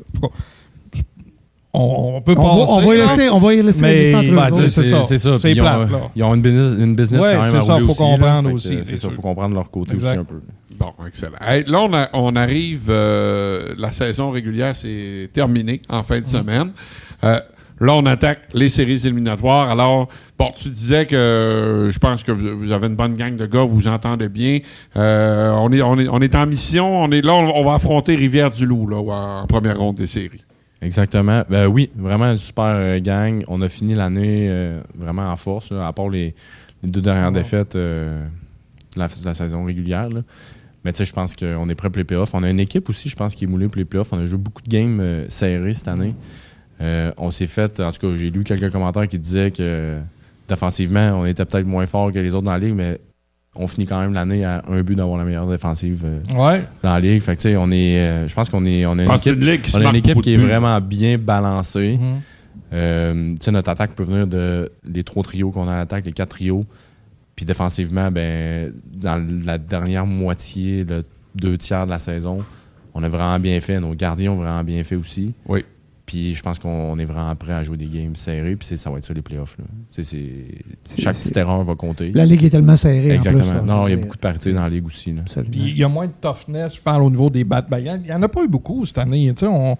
On peut passer. On va y laisser les centres. C'est ça. C'est plate, ils ont une business quand même à rouler aussi. Il faut comprendre aussi. C'est ça, il faut comprendre leur côté aussi un peu. Bon, excellent. Hey, là, on arrive... la saison régulière, c'est terminé en fin de semaine. Là, on attaque les séries éliminatoires. Alors, tu disais que je pense que vous avez une bonne gang de gars, vous vous entendez bien. On est en mission. On va affronter Rivière-du-Loup là, en première ronde des séries. Exactement. Oui, vraiment une super gang. On a fini l'année vraiment en force, là, à part les 2 dernières défaites de la saison régulière. Là. Mais tu sais, je pense qu'on est prêt pour les playoffs. On a une équipe aussi, je pense, qui est moulée pour les playoffs. On a joué beaucoup de games serrés cette année. On s'est fait, en tout cas, j'ai lu quelques commentaires qui disaient que défensivement, on était peut-être moins fort que les autres dans la ligue, mais on finit quand même l'année à un but d'avoir la meilleure défensive dans la ligue. Fait que tu sais, je pense qu'on est une équipe qui est vraiment bien balancée. Tu sais, notre attaque peut venir de les 3 trios qu'on a à l'attaque, les 4 trios. Puis défensivement, dans la dernière moitié, le 2/3 de la saison, on a vraiment bien fait. Nos gardiens ont vraiment bien fait aussi. Oui. Puis je pense qu'on est vraiment prêt à jouer des games serrés. Puis ça va être ça les playoffs. Là. Chaque petite erreur va compter. La ligue est tellement serrée. Exactement. En plus, non, il y a beaucoup de parité dans la ligue aussi. Puis il y a moins de toughness, je parle au niveau des il n'y en a pas eu beaucoup cette année.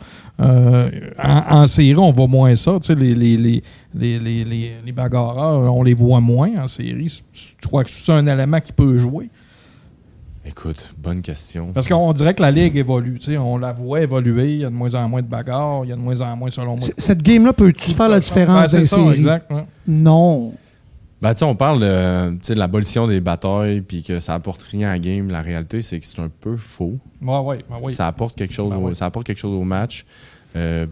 En série, on voit moins ça. Les bagarreurs, on les voit moins en série. Tu crois que c'est un élément qui peut jouer? Écoute, bonne question. Parce qu'on dirait que la Ligue évolue. On la voit évoluer. Il y a de moins en moins de bagarres. Il y a de moins en moins, selon moi. Cette game-là, peut-tu faire la différence des séries? Exact. Ouais. Non. On parle de l'abolition des batailles puis que ça apporte rien à la game. La réalité, c'est que c'est un peu faux. Oui. Ça apporte quelque chose, ça apporte quelque chose au match.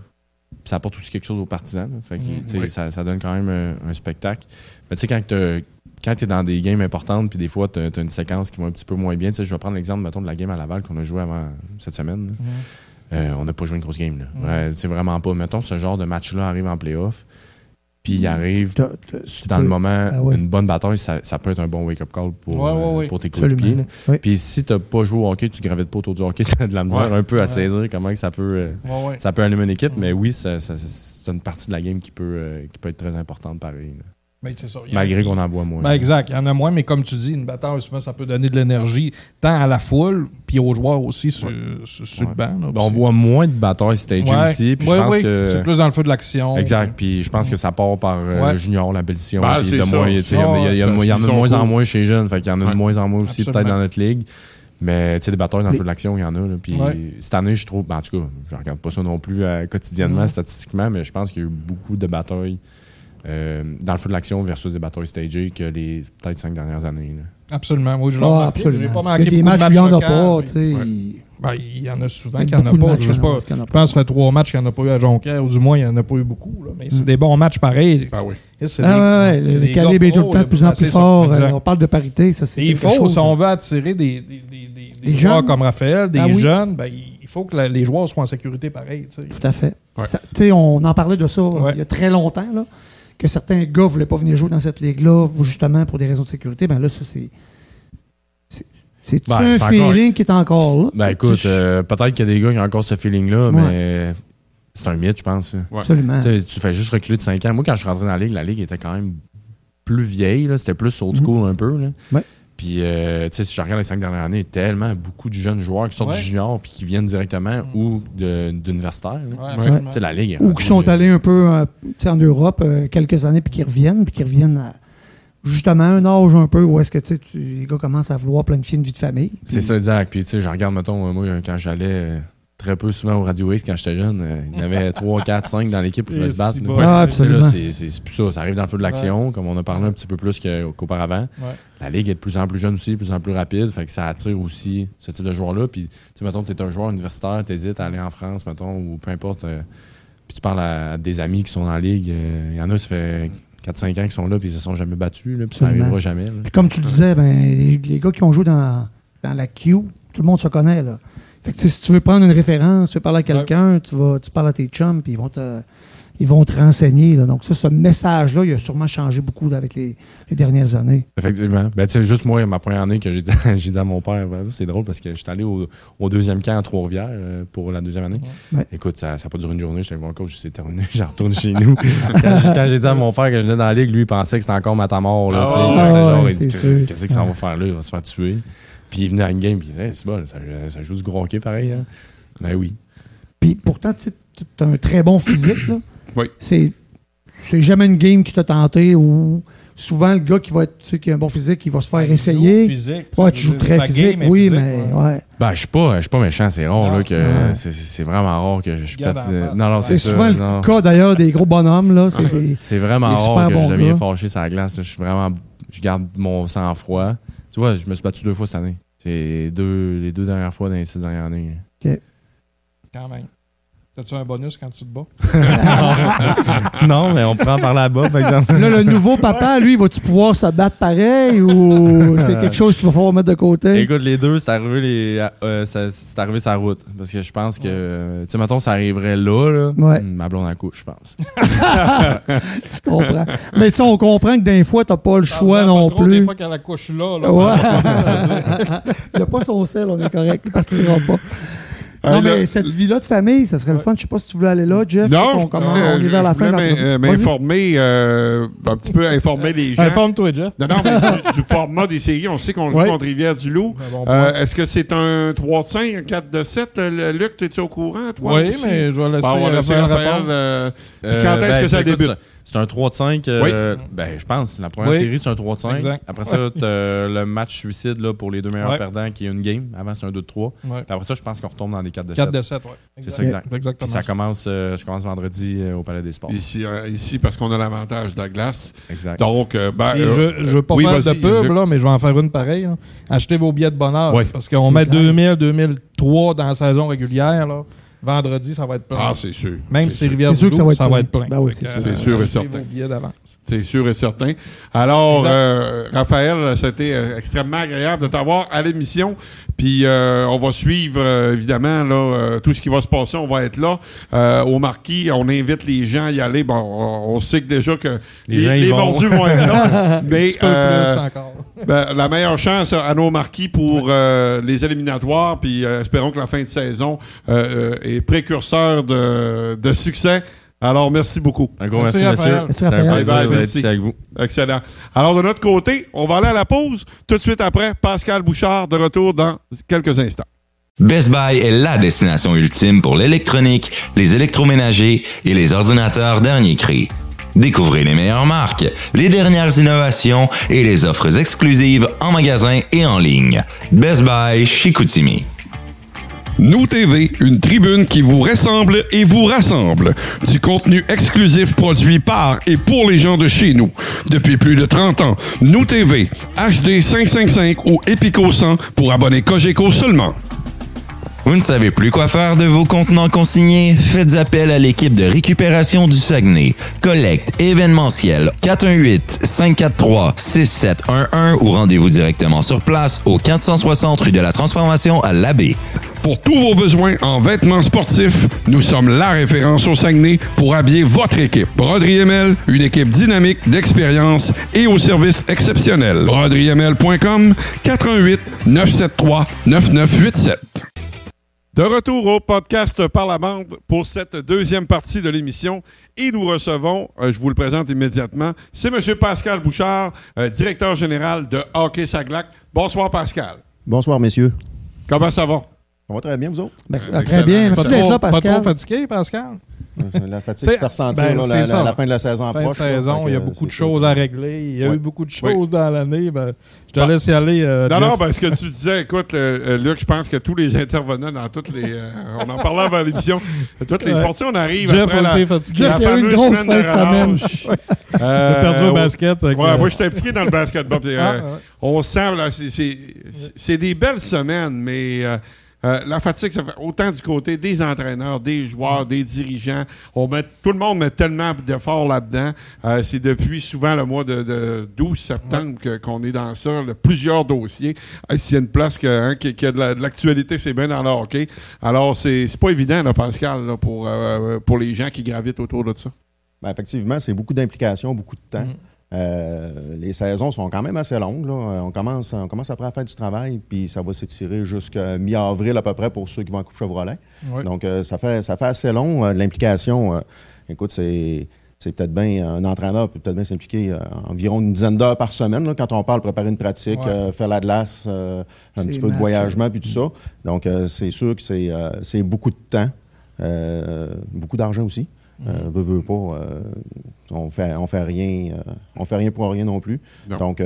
ça apporte aussi quelque chose aux partisans. Là. Fait que, ça donne quand même un spectacle. Mais tu sais, quand tu es dans des games importantes, puis des fois, tu as une séquence qui va un petit peu moins bien. Je vais prendre l'exemple, mettons, de la game à Laval qu'on a joué avant cette semaine. On n'a pas joué une grosse game. Là. C'est vraiment pas. Mettons, ce genre de match-là arrive en play-off, puis il arrive dans le moment, une bonne bataille, ça peut être un bon wake-up call pour tes coéquipiers. Puis si tu n'as pas joué au hockey, tu ne gravites pas autour du hockey, tu as de la misère un peu à saisir comment ça peut allumer une équipe. Mais oui, c'est une partie de la game qui peut être très importante pareil. Là. Ben, c'est ça. Malgré qu'on en voit moins. Ben, exact. Il y en a moins, mais comme tu dis, une bataille, souvent, ça peut donner de l'énergie tant à la foule, puis aux joueurs aussi sur le banc. Là, on voit moins de batailles stagées aussi. Puis je pense que c'est plus dans le feu de l'action. Exact. Puis je pense que ça part par junior, l'appellation. Ben, il y en a de moins en moins chez les jeunes. Fait qu'il y en a de moins en moins aussi peut-être dans notre ligue. Mais tu sais, des batailles dans le feu de l'action, il y en a. Là. Puis cette année, je trouve, en tout cas, je ne regarde pas ça non plus quotidiennement, statistiquement, mais je pense qu'il y a eu beaucoup de batailles dans le feu de l'action versus des batailles stagées que les peut-être 5 dernières années. Là. Absolument. Oui, absolument. J'ai pas manqué il y a des matchs où il n'y en a pas. Il y en a souvent qu'il n'y en a pas. Je pense que ça fait 3 matchs qu'il n'y en a pas eu à Jonquière, ou du moins, il n'y en a pas eu beaucoup. Là. Mais c'est des bons matchs pareils. Le calibre est tout le temps de plus en plus fort. On parle de parité. Ça, c'est il faut, si on veut attirer des joueurs comme Raphaël, des jeunes, il faut que les joueurs soient en sécurité pareil. Tout à fait. On en parlait de ça il y a très longtemps. Là. Que certains gars ne voulaient pas venir jouer dans cette ligue-là, justement pour des raisons de sécurité, ben là, ça, c'est un feeling qui est encore là. Ben écoute, peut-être qu'il y a des gars qui ont encore ce feeling-là, mais c'est un mythe, je pense. Absolument. Tu fais juste reculer de 5 ans. Moi, quand je suis rentré dans la ligue était quand même plus vieille. Là. C'était plus old school un peu. Là. Ouais. Puis, si je regarde les 5 dernières années, tellement beaucoup de jeunes joueurs qui sortent du junior puis qui viennent directement ou d'universitaires. La Ligue. Ou qui sont allés un peu en Europe quelques années puis qui reviennent à justement un âge un peu où est-ce que les gars commencent à vouloir planifier une vie de famille. C'est ça, exact. Puis, je regarde, mettons, moi, quand j'allais très peu souvent au Radio X quand j'étais jeune, il y en avait 3, 4, 5 dans l'équipe qui pouvaient se battre. Absolument. Là, c'est plus ça. Ça arrive dans le feu de l'action, comme on a parlé un petit peu plus qu'auparavant. La Ligue est de plus en plus jeune aussi, de plus en plus rapide. Fait que ça attire aussi ce type de joueurs-là. Puis, mettons, tu es un joueur universitaire, tu hésites à aller en France, mettons, ou peu importe. Puis tu parles à des amis qui sont dans la Ligue. Il y en a, ça fait 4-5 ans qu'ils sont là, puis ils se sont jamais battus. Là, puis ça n'arrivera jamais. Là. Puis comme tu le disais, les gars qui ont joué dans la Q, tout le monde se connaît. Là. Fait que, si tu veux prendre une référence, tu veux parler à quelqu'un, tu parles à tes chums, puis ils vont te renseigner. Là. Donc, ce message-là, il a sûrement changé beaucoup avec les dernières années. Effectivement. Juste moi, ma première année que j'ai dit à mon père, c'est drôle parce que j'étais allé au deuxième camp à Trois-Rivières pour la deuxième année. Ouais. Écoute, ça n'a pas duré une journée. J'étais voir le coach, c'est terminé. J'ai retourné chez nous. Quand j'ai dit à mon père que je venais dans la ligue, lui, il pensait que c'était encore matamor. Qu'est-ce que ça va faire là? Il va se faire tuer. Puis il venait à une game, puis il disait, c'est bon, ça joue du gros hockey pareil. Hein? Ben oui. Puis pourtant, tu as un très bon physique. Là. Oui. C'est jamais une game qui t'a tenté ou souvent le gars qui va être qui a un bon physique, il va se faire essayer. Physique, tu joues très physique, oui, mais ouais. Ben, je suis pas méchant, c'est rare là, que c'est vraiment rare que je pète. Non, c'est souvent le cas d'ailleurs des gros bonhommes. Là. C'est vraiment rare que je deviens fâché sur la glace. Je garde mon sang-froid. Tu vois, je me suis battu 2 fois cette année. C'est les deux dernières fois dans les 6 dernières années. OK. Quand même. As-tu un bonus quand tu te bats? Non, mais on prend par là-bas, par exemple. Là, le nouveau papa, lui, va-tu pouvoir se battre pareil ou c'est quelque chose qu'il va falloir mettre de côté? Écoute, les deux, c'est arrivé sur la route. Parce que je pense que, tu sais, mettons, ça arriverait là. Ma blonde accouche, je pense. Je comprends. Mais tu sais, on comprend que des fois, t'as pas le choix non plus. Des fois qu'elle accouche là. Il n'a pas son sel, on est correct. Il partira pas. Non, mais cette vie-là de famille, ça serait le fun. Je sais pas si tu voulais aller là, Jeff. Non, on est vers la fin. M'informer, un petit peu informer les gens. Informe-toi, Jeff. Non, mais du format des séries, on sait qu'on joue contre Rivière-du-Loup. Est-ce que c'est un 3-5, un 4-7? Luc, es-tu au courant, toi? Oui, aussi? Mais je vais laisser Raphaël. Quand est-ce que ça débute? C'est un 3-5. Je pense. La première série, c'est un 3-5. Exact. Après ça, tu as le match suicide là, pour les 2 meilleurs perdants qui est une game. Avant, c'est un 2-3. Puis après ça, je pense qu'on retombe dans des 4-7. 4-7, oui. C'est ça, exact. Puis ça commence vendredi au Palais des Sports. Ici parce qu'on a l'avantage de la glace. Exact. Donc, je ne veux pas faire de pub, là, mais je vais en faire une pareille. Là. Achetez vos billets de bonheur. Parce qu'on met 2000, 2003 dans la saison régulière. Là. vendredi, ça va être plein. Ah, c'est sûr. Même si c'est Rivière-du-Loup, ça va être plein. Ben oui, Fait que, c'est sûr et certain. vos billets d'avance. C'est sûr et certain. Alors, Raphaël, c'était extrêmement agréable de t'avoir à l'émission. Puis, on va suivre, évidemment, là, tout ce qui va se passer. On va être là. Au Marquis, on invite les gens à y aller. Bon, on sait que déjà que les mordus vont être là. Mais la meilleure chance à nos Marquis pour les éliminatoires. Puis, espérons que la fin de saison est précurseur de succès. Alors, merci beaucoup. Un gros merci, monsieur. C'est un plaisir d'être ici avec vous. Excellent. Alors, de notre côté, on va aller à la pause. Tout de suite après, Pascal Bouchard de retour dans quelques instants. Best Buy est la destination ultime pour l'électronique, les électroménagers et les ordinateurs dernier cri. Découvrez les meilleures marques, les dernières innovations et les offres exclusives en magasin et en ligne. Best Buy Chicoutimi. Nous TV, une tribune qui vous ressemble et vous rassemble. Du contenu exclusif produit par et pour les gens de chez nous. Depuis plus de 30 ans, Nous TV, HD 555 ou Epico 100 pour abonnés Cogeco seulement. Vous ne savez plus quoi faire de vos contenants consignés? Faites appel à l'équipe de récupération du Saguenay. Collecte événementielle 418-543-6711 ou rendez-vous directement sur place au 460 rue de la Transformation à Labbé. Pour tous vos besoins en vêtements sportifs, nous sommes la référence au Saguenay pour habiller votre équipe. Broderie ML, une équipe dynamique, d'expérience et au service exceptionnel. broderieml.com 418-973-9987. De retour au podcast Par la bande pour cette deuxième partie de l'émission. Et nous recevons, je vous le présente immédiatement, c'est M. Pascal Bouchard, directeur général de Hockey Saglac. Bonsoir, Pascal. Bonsoir, messieurs. Comment ça va? Ça va très bien, vous autres? Ben, très bien. Merci d'être là, Pascal. Pas trop fatigué, Pascal? La fatigue se fait ressentir la fin de la saison fin approche. De saison, il y a beaucoup de choses à régler. Il y a eu beaucoup de choses dans l'année. Ben, je te laisse y aller. Non, parce que tu disais, écoute, Luc, je pense que tous les intervenants dans toutes les... on en parlait avant l'émission. Toutes les sportifs, on arrive Jeff après la une fameuse grosse semaine de relâche. J'ai perdu au basket. Moi, j'étais impliqué dans le basketball. On sent, là, c'est des belles semaines, mais... la fatigue, ça fait autant du côté des entraîneurs, des joueurs, des dirigeants. Tout le monde met tellement d'efforts là-dedans. C'est depuis souvent le mois de 12-septembre qu'on est dans ça. Plusieurs dossiers. S'il y a une place qui a de l'actualité, c'est bien dans le hockey. Alors, c'est pas évident, là, Pascal, là, pour les gens qui gravitent autour de ça. Ben, effectivement, c'est beaucoup d'implications, beaucoup de temps. Les saisons sont quand même assez longues. Là. On commence après à faire du travail, puis ça va s'étirer jusqu'à mi-avril à peu près pour ceux qui vont à Coupe Chevrolet. Oui. Donc, ça fait assez long. L'implication, écoute, c'est peut-être bien, un entraîneur peut peut-être bien s'impliquer environ une dizaine d'heures par semaine, là, quand on parle préparer une pratique, faire la glace, un petit peu de voyagement, puis tout ça. Donc, c'est sûr que c'est beaucoup de temps, beaucoup d'argent aussi. Veut pas, on fait rien pour rien non plus. Non. Donc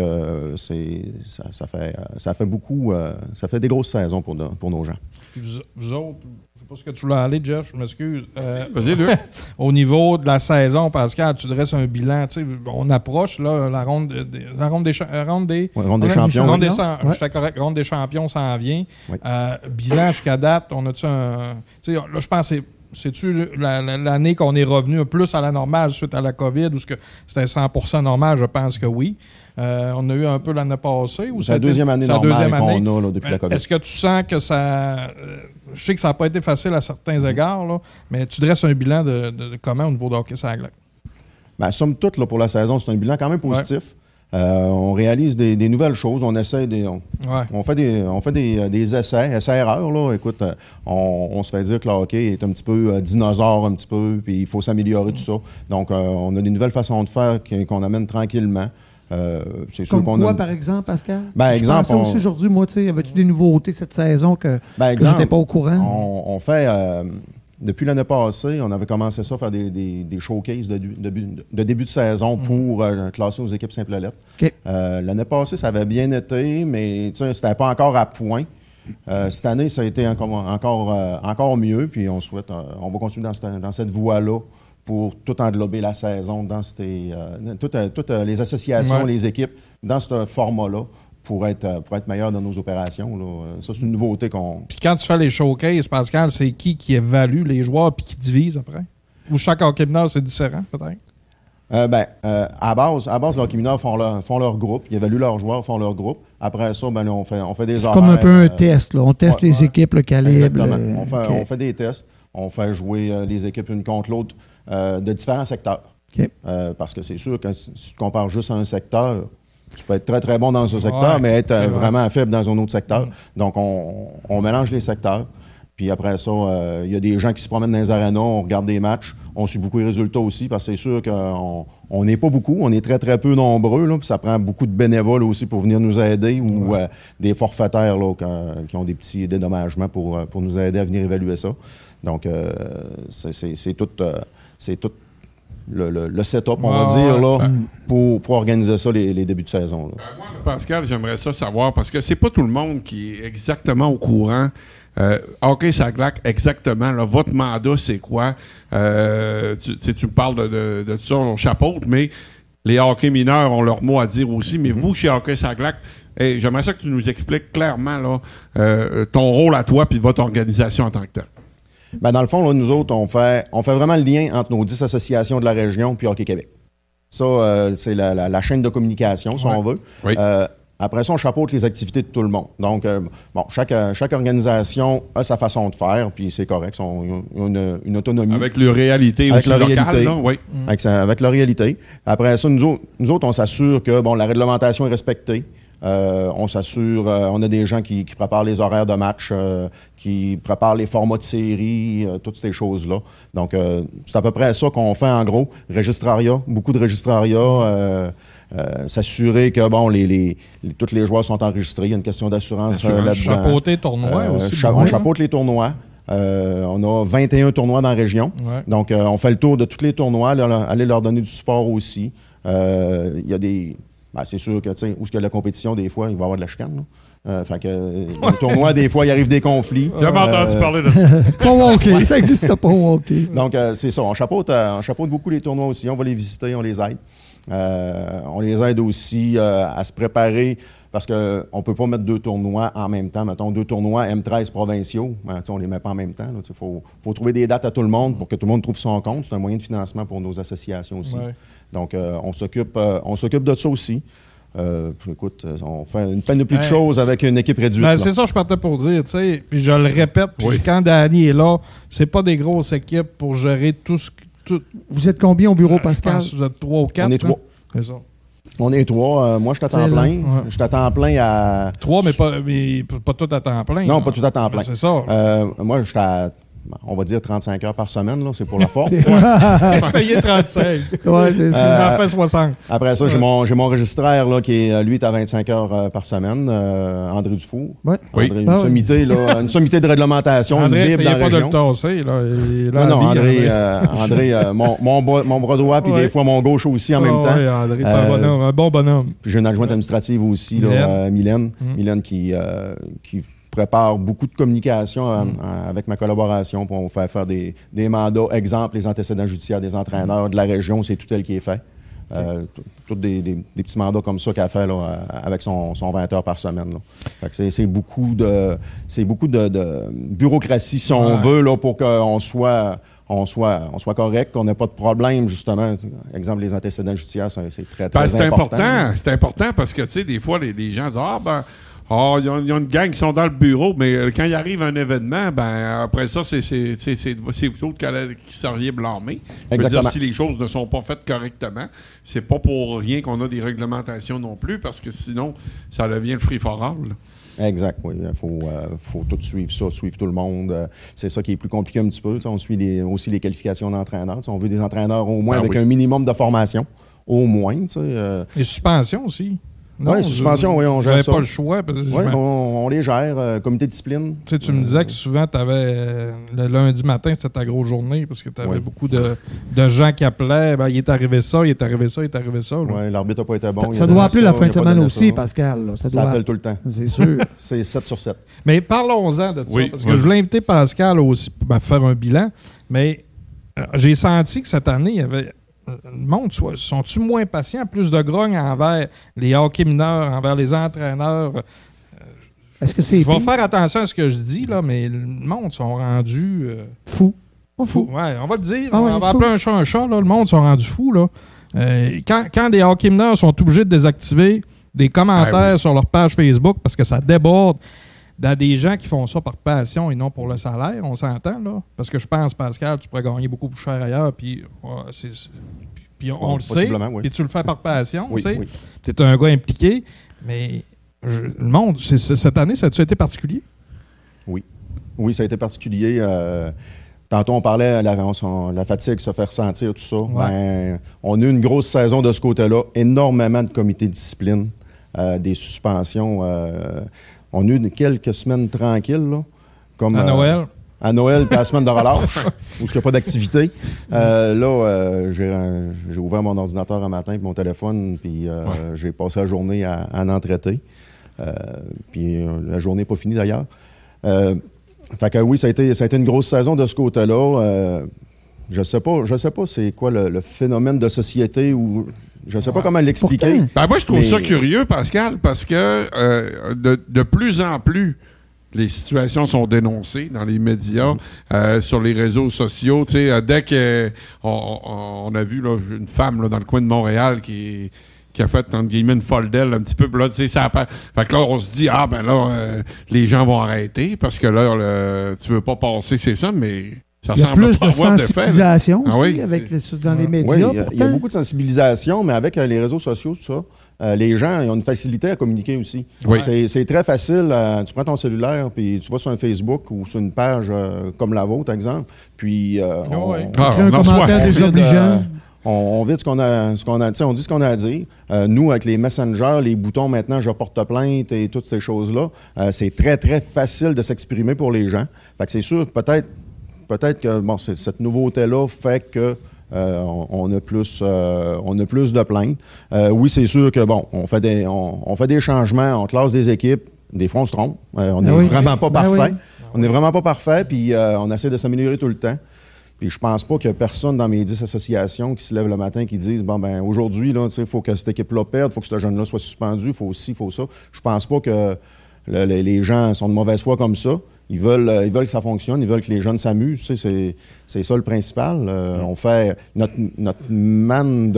ça fait beaucoup, ça fait des grosses saisons pour nos gens. Puis vous autres, je sais pas ce que tu voulais aller, Jeff, je m'excuse. Vas-y, Luc. Au niveau de la saison, Pascal, tu dresses un bilan. On approche là, la ronde des champions. J'étais correct. Ronde des champions s'en vient. Oui. Bilan jusqu'à date, on a-tu un. Là, je pense que c'est-tu l'année qu'on est revenu plus à la normale suite à la COVID ou c'était 100% normal? Je pense que oui. On a eu un peu l'année passée. C'est la deuxième année normale qu'on a là, depuis la COVID. Est-ce que tu sens que ça... je sais que ça n'a pas été facile à certains égards, là, mais tu dresses un bilan de comment au niveau de Hockey Saglac? Somme toute, là, pour la saison, c'est un bilan quand même positif. On réalise des nouvelles choses, on essaie on fait des essais-erreurs, là. Écoute, on se fait dire que le hockey est un petit peu dinosaure, un petit peu, puis il faut s'améliorer tout ça. Donc, on a des nouvelles façons de faire qu'on amène tranquillement. C'est sûr qu'on quoi, par exemple, Pascal? Exemple, je pensais aussi aujourd'hui, moi, tu sais, avais-tu des nouveautés cette saison que je n'étais pas au courant? On fait... Depuis l'année passée, on avait commencé ça à faire des showcases de début de saison pour classer nos équipes simple lettres. Okay. L'année passée, ça avait bien été, mais c'était pas encore à point. Cette année, ça a été encore mieux, puis on va continuer dans cette voie-là pour tout englober la saison dans toutes les associations, les équipes, dans ce format-là, pour être meilleur dans nos opérations. Là. Ça, c'est une nouveauté qu'on... Puis quand tu fais les showcases, Pascal, c'est qui évalue les joueurs puis qui divise après? Ou chaque hockey mineur, c'est différent, peut-être? À base, les hockey mineurs font leur groupe. Ils évaluent leurs joueurs, font leur groupe. Après ça, on fait des horaires. C'est comme un peu un test. Là. On teste les équipes, le calibre. Exactement. On fait des tests. On fait jouer les équipes l'une contre l'autre de différents secteurs. Okay. Parce que c'est sûr que si tu te compares juste à un secteur, tu peux être très, très bon dans un secteur, mais être vraiment faible dans un autre secteur. Donc, on mélange les secteurs. Puis après ça, il y a des gens qui se promènent dans les arénas, on regarde des matchs, on suit beaucoup les résultats aussi, parce que c'est sûr qu'on n'est pas beaucoup, on est très, très peu nombreux, là, puis ça prend beaucoup de bénévoles aussi pour venir nous aider, ou des forfaitaires là, qui ont des petits dédommagements pour nous aider à venir évaluer ça. Donc, c'est tout le setup, on va dire, là, pour organiser ça les débuts de saison. Là. Moi, Pascal, j'aimerais ça savoir, parce que c'est pas tout le monde qui est exactement au courant. Hockey Saglac, exactement. Là, votre mandat, c'est quoi? Tu me parles de ça, on chapeaute, mais les hockey mineurs ont leur mot à dire aussi. Mais vous, chez Hockey Saglac, j'aimerais ça que tu nous expliques clairement là, ton rôle à toi et votre organisation en tant que tel. Ben, dans le fond, là, nous autres, on fait vraiment le lien entre nos 10 associations de la région puis Hockey Québec. Ça, c'est la chaîne de communication, si on veut. Oui. Après ça, on chapeaute les activités de tout le monde. Donc, chaque organisation a sa façon de faire, puis c'est correct. Ils ont une autonomie. Avec leur réalité aussi locale, là, oui. Avec leur réalité. Après ça, nous autres, on s'assure que la réglementation est respectée. On s'assure, on a des gens qui préparent les horaires de match, qui préparent les formats de série, toutes ces choses-là. Donc, c'est à peu près ça qu'on fait en gros. Registrariat, beaucoup de registrariat. S'assurer que tous les joueurs sont enregistrés. Il y a une question d'assurance là-dedans. Chapeauter tournois aussi. On chapeaute les tournois. On a 21 tournois dans la région. Ouais. Donc, on fait le tour de tous les tournois, aller leur donner du support aussi. Il y a des... c'est sûr que, tu sais, où est-ce qu'il y a de la compétition, des fois, il va y avoir de la chicane. Fait que le tournoi, des fois, il arrive des conflits. J'ai jamais entendu parler de ça. Pas au hockey, ça n'existe pas au hockey. Donc, c'est ça. On chapeaute beaucoup les tournois aussi. On va les visiter, on les aide. On les aide aussi à se préparer parce qu'on ne peut pas mettre 2 tournois en même temps. Mettons 2 tournois M13 provinciaux. On ne les met pas en même temps. Il faut trouver des dates à tout le monde pour que tout le monde trouve son compte. C'est un moyen de financement pour nos associations aussi. Ouais. Donc, on s'occupe de ça aussi. Écoute, on fait une panoplie de choses avec une équipe réduite. C'est ça que je partais pour dire. Puis je le répète, quand Danny est là, c'est pas des grosses équipes pour gérer tout ce que... Vous êtes combien au bureau, Pascal? Je pense que vous êtes 3 ou 4. On est 3. C'est ça. On est 3. Moi, je suis à temps plein. Ouais. Je suis à temps plein à... 3, mais pas tout à temps plein. Non, pas tout à temps plein. C'est ça. Moi, je suis à... On va dire 35 heures par semaine, là, c'est pour la forme. Payé 35. Ouais, c'est ça. J'en fais 60. Après ça, j'ai mon registraire là, qui est, lui, est à 25 heures par semaine, André Dufour. Ouais. André, une sommité de réglementation, André, une bible dans la région. André, pas de le tasser. Non, André, mon bras droit, puis des fois mon gauche aussi en même temps. Oui, André, c'est un bon bonhomme. Puis j'ai une adjointe administrative aussi, Mylène. Mylène qui prépare beaucoup de communication avec ma collaboration pour faire des mandats. Exemple, les antécédents judiciaires des entraîneurs de la région, c'est tout elle qui est fait. Tous des petits mandats comme ça qu'elle fait là, avec son 20 heures par semaine. Là. Fait que c'est beaucoup de bureaucratie, si on veut, là, pour qu'on soit correct, qu'on n'ait pas de problème, justement. Exemple, les antécédents judiciaires, c'est très important. C'est important parce que, tu sais, des fois, les gens disent il y a une gang qui sont dans le bureau, mais quand il arrive un événement, après ça, c'est vous autres qui seriez blâmés. Exactement. Dire, si les choses ne sont pas faites correctement, c'est pas pour rien qu'on a des réglementations non plus, parce que sinon, ça devient le free-for-all. Exact, oui. Il faut tout suivre ça, suivre tout le monde. C'est ça qui est plus compliqué un petit peu. On suit aussi les qualifications d'entraîneurs. On veut des entraîneurs au moins avec un minimum de formation. Au moins. Les suspensions aussi. Oui, suspension, on gère ça. Pas le choix. Oui, on les gère. Comité de discipline. Tu me disais que souvent, tu avais le lundi matin, c'était ta grosse journée parce que tu avais beaucoup de gens qui appelaient. Il est arrivé ça, il est arrivé ça, il est arrivé ça. Oui, l'arbitre n'a pas été bon. Ça doit appeler la fin de semaine aussi, Pascal. Là. Ça appelle tout le temps. C'est sûr. C'est 7 sur 7. Mais parlons-en de ça. Parce que je voulais inviter Pascal aussi pour faire un bilan. Mais j'ai senti que cette année, il y avait le monde, sont-ils moins patients, plus de grogne envers les hockey mineurs, envers les entraîneurs? Est-ce que c'est Je vais faire attention à ce que je dis, là, mais le monde sont rendus... fou? Fou. Ouais, on va le dire. Ah ouais, on va fou. appeler un chat. Là, le monde sont rendus fous. Là. Quand des hockey mineurs sont obligés de désactiver des commentaires sur leur page Facebook parce que ça déborde dans des gens qui font ça par passion et non pour le salaire, on s'entend, là. Parce que je pense, Pascal, tu pourrais gagner beaucoup plus cher ailleurs, puis puis on le sait, oui. puis tu le fais par passion, Oui, tu sais. oui. Tu es un gars impliqué, mais le monde, cette année, ça a-tu été particulier? Oui, ça a été particulier. Tantôt, on parlait de la fatigue se fait ressentir, tout ça. Ouais. Ben, on a eu une grosse saison de ce côté-là. Énormément de comités de discipline, des suspensions. On a eu quelques semaines tranquilles, là, comme À Noël? À Noël, puis à la semaine de relâche, où il n'y a pas d'activité. J'ai ouvert mon ordinateur un matin, puis mon téléphone, puis j'ai passé la journée à en traiter. Puis la journée n'est pas finie, d'ailleurs. Fait que oui, ça a été une grosse saison de ce côté-là. Je sais pas c'est quoi le phénomène de société ou je sais pas comment l'expliquer. Pourtant. Ben moi, je trouve ça curieux, Pascal, parce que de plus en plus, les situations sont dénoncées dans les médias, sur les réseaux sociaux. Tu sais, dès qu'on a vu là, une femme là, dans le coin de Montréal qui a fait, entre guillemets, une folle d'elle un petit peu. Puis là, tu sais, ça fait que là, on se dit, les gens vont arrêter parce que là, tu veux pas passer, c'est ça, mais ça Il y a semble plus pas de avoir d'effet. sensibilisation Ah aussi oui? dans les médias. Oui, il y a pourtant. beaucoup de sensibilisation, mais avec les réseaux sociaux, tout ça, les gens ils ont une facilité à communiquer aussi. Oui. C'est très facile. Tu prends ton cellulaire, puis tu vas sur un Facebook ou sur une page comme la vôtre, exemple, puis on Écris un on en reçoit. commentaire désobligeant. on vide ce qu'on a, on dit ce qu'on a à dire. Nous, avec les messengers, les boutons maintenant, je porte plainte et toutes ces choses-là, c'est très, très facile de s'exprimer pour les gens. Fait que c'est sûr, peut-être que cette nouveauté-là fait que on a plus de plaintes. Oui, c'est sûr que on fait des changements, on classe des équipes. Des fois, on se trompe. On n'est vraiment pas parfait. On n'est vraiment pas parfait, puis on essaie de s'améliorer tout le temps. Puis je pense pas qu'il y a personne dans mes 10 associations qui se lève le matin qui disent aujourd'hui, il faut que cette équipe-là perde, il faut que ce jeune-là soit suspendu, il faut ci, il faut ça. Je pense pas que les gens sont de mauvaise foi comme ça. Ils veulent que ça fonctionne, ils veulent que les jeunes s'amusent. C'est ça le principal. On fait notre manne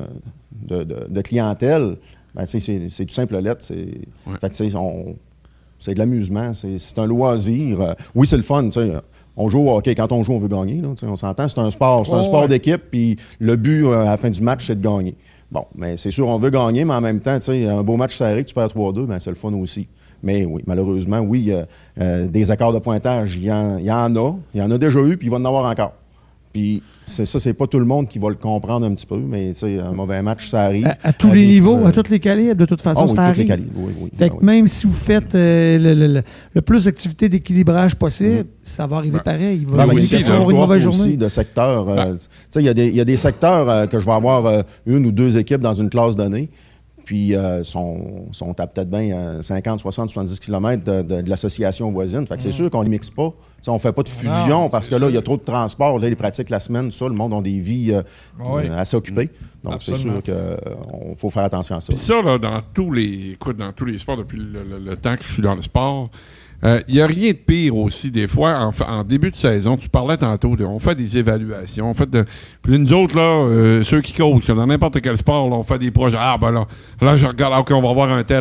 de clientèle, c'est tout simple lettre. Fait que c'est de l'amusement, c'est un loisir. Oui, c'est le fun, tu sais. On joue au hockey. Quand on joue, on veut gagner. Là, on s'entend, c'est un sport. C'est un sport d'équipe, puis le but à la fin du match, c'est de gagner. Bon, mais c'est sûr, on veut gagner, mais en même temps, un beau match serré que tu perds 3-2, c'est le fun aussi. Mais oui, malheureusement, des accords de pointage, il y en a. Il y en a déjà eu, puis il va en avoir encore. Puis c'est pas tout le monde qui va le comprendre un petit peu, mais un mauvais match, ça arrive. À tous les niveaux, à tous les calibres, de toute façon, ça arrive. Tous les calibres, oui. Fait que même si vous faites le plus d'activités d'équilibrage possible, ça va arriver pareil. Il va y avoir une mauvaise journée. Aussi de secteurs. Il y a des secteurs que je vais avoir une ou deux équipes dans une classe donnée. Puis, sont à peut-être bien 50, 60, 70 km de l'association voisine. Fait que c'est sûr qu'on ne les mixe pas. On ne fait pas de fusion parce que là, il y a trop de transport. Là, les pratiques la semaine, le monde a des vies assez occupées. Donc, Absolument. c'est sûr qu'il faut faire attention à ça. Puis ça, là, dans tous les sports, depuis le temps que je suis dans le sport, il n'y a rien de pire aussi, des fois, en début de saison, tu parlais tantôt, on fait des évaluations, puis nous autres, là, ceux qui coachent, dans n'importe quel sport, là, on fait des projets. Là, je regarde, OK, on va avoir une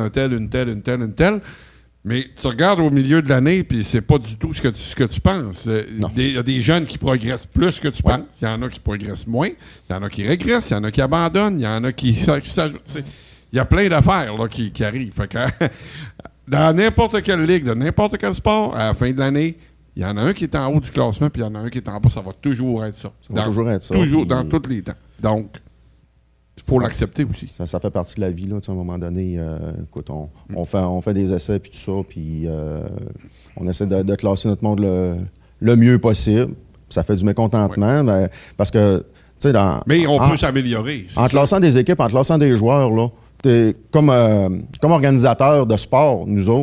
telle. Mais tu regardes au milieu de l'année, puis c'est pas du tout ce que tu penses. Il y a des jeunes qui progressent plus que tu penses. Il y en a qui progressent moins. Il y en a qui régressent. Il y en a qui abandonnent. Il y en a qui s'ajoutent. Il y a plein d'affaires là, qui arrivent. Fait que, dans n'importe quelle ligue, de n'importe quel sport, à la fin de l'année, il y en a un qui est en haut du classement, puis il y en a un qui est en bas. Ça va toujours être ça. Ça va toujours être ça. Toujours, puis, dans tous les temps. Donc, il faut l'accepter aussi. Ça fait partie de la vie, là. À un moment donné, écoute, on fait des essais, puis tout ça, puis on essaie de classer notre monde le mieux possible. Ça fait du mécontentement, parce que, tu sais, mais on peut s'améliorer. En classant des équipes, en classant des joueurs, là, comme organisateur de sport, nous autres,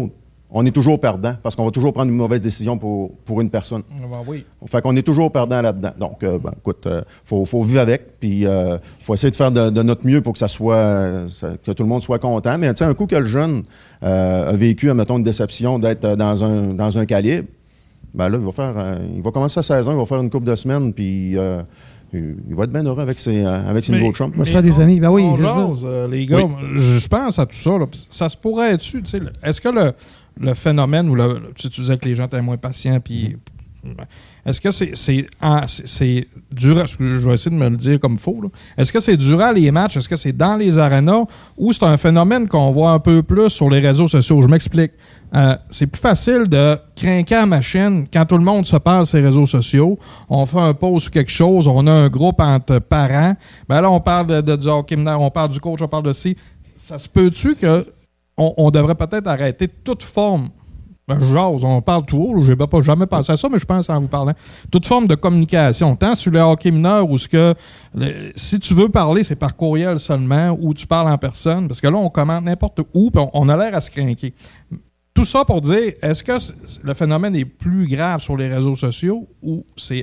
on est toujours perdant parce qu'on va toujours prendre une mauvaise décision pour une personne. Oui. Fait qu'on est toujours perdant là-dedans. Donc, écoute, faut vivre avec, puis faut essayer de faire de notre mieux pour que que tout le monde soit content. Mais tu sais, un coup que le jeune a vécu, admettons, une déception d'être dans un calibre, ben là, il va commencer sa saison, il va faire une couple de semaines, puis il va être bien heureux avec ses nouveaux chums. Il va se faire des amis. Ben oui, c'est ça. Les gars, je pense à tout ça. Là. Ça se pourrait-tu, tu sais, est-ce que le phénomène où tu disais que les gens étaient moins patients, puis est-ce que c'est durant, je vais essayer de me le dire comme il faut, là. Est-ce que c'est durant les matchs, est-ce que c'est dans les arénas, ou c'est un phénomène qu'on voit un peu plus sur les réseaux sociaux? Je m'explique. C'est plus facile de crinquer à la machine quand tout le monde se parle sur les réseaux sociaux. On fait un post ou quelque chose, on a un groupe entre parents. Ben là, on parle du hockey mineur, on parle du coach, on parle de ci. Ça se peut-tu que on devrait peut-être arrêter toute forme, on parle tout haut, je n'ai pas jamais pensé à ça, mais je pense en vous parlant, toute forme de communication, tant sur le hockey mineur où si tu veux parler, c'est par courriel seulement, ou tu parles en personne, parce que là, on commente n'importe où, puis on a l'air à se craquer. Tout ça pour dire, est-ce que le phénomène est plus grave sur les réseaux sociaux ou c'est...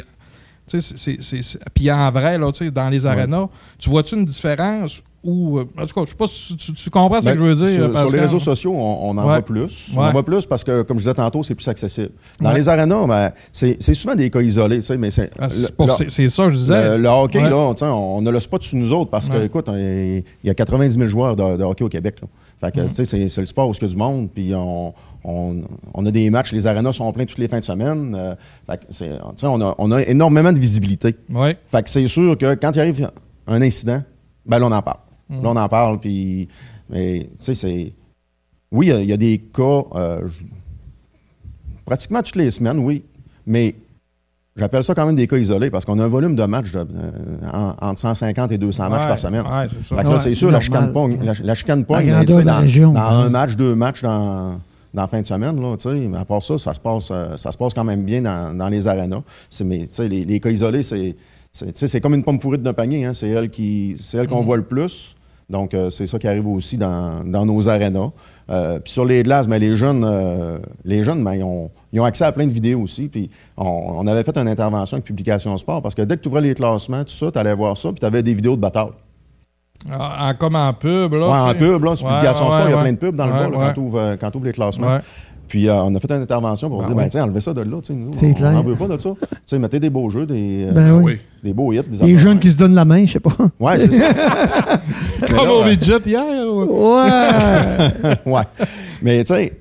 Puis en vrai, là, dans les arénas, tu vois-tu une différence? Ou, en tout cas, je sais pas si tu comprends ce que je veux dire. Sur les réseaux sociaux, on en voit plus. On en voit plus parce que, comme je disais tantôt, c'est plus accessible. Dans les arénas, c'est souvent des cas isolés. Mais c'est ça, je disais. Le hockey, là, on a le spot sur nous autres parce que, écoute, il y a 90 000 joueurs de hockey au Québec. Là. Fait que, c'est le sport où il y a du monde. Puis on a des matchs, les arénas sont pleins toutes les fins de semaine. Fait que on a énormément de visibilité. Fait que c'est sûr que quand il arrive un incident, ben là, on en parle. Là, on en parle, puis... Mais, tu sais, c'est... Oui, il y a des cas... pratiquement toutes les semaines, oui. Mais j'appelle ça quand même des cas isolés, parce qu'on a un volume de matchs entre 150 et 200 matchs par semaine. C'est ça. Fait que là, c'est sûr, la chicane pogne, mais, dans un match, 2 matchs dans la fin de semaine, là, tu sais, à part ça, ça se passe quand même bien dans les arénas. Mais, tu sais, les cas isolés, c'est comme une pomme pourrite d'un panier. Hein? C'est elle qu'on voit le plus. Donc, c'est ça qui arrive aussi dans nos arénas. Puis sur les glaces, les jeunes, ils ont accès à plein de vidéos aussi. Puis on avait fait une intervention avec Publication Sport parce que dès que tu ouvrais les classements, tout ça, tu allais voir ça, puis tu avais des vidéos de bataille. Comme en pub, là. Oui, en pub, là, sur Publication Sport, il y a plein de pubs dans le bas là, quand tu ouvres les classements. Ouais. Puis on a fait une intervention pour dire, tiens, enlevez ça de là, nous, on n'en veut pas de ça. T'sais, mettez des beaux jeux, des beaux hits. Des jeunes qui se donnent la main, je sais pas. Ouais, c'est ça. Comme au budget hier. Ouais. Ouais. Mais tu sais,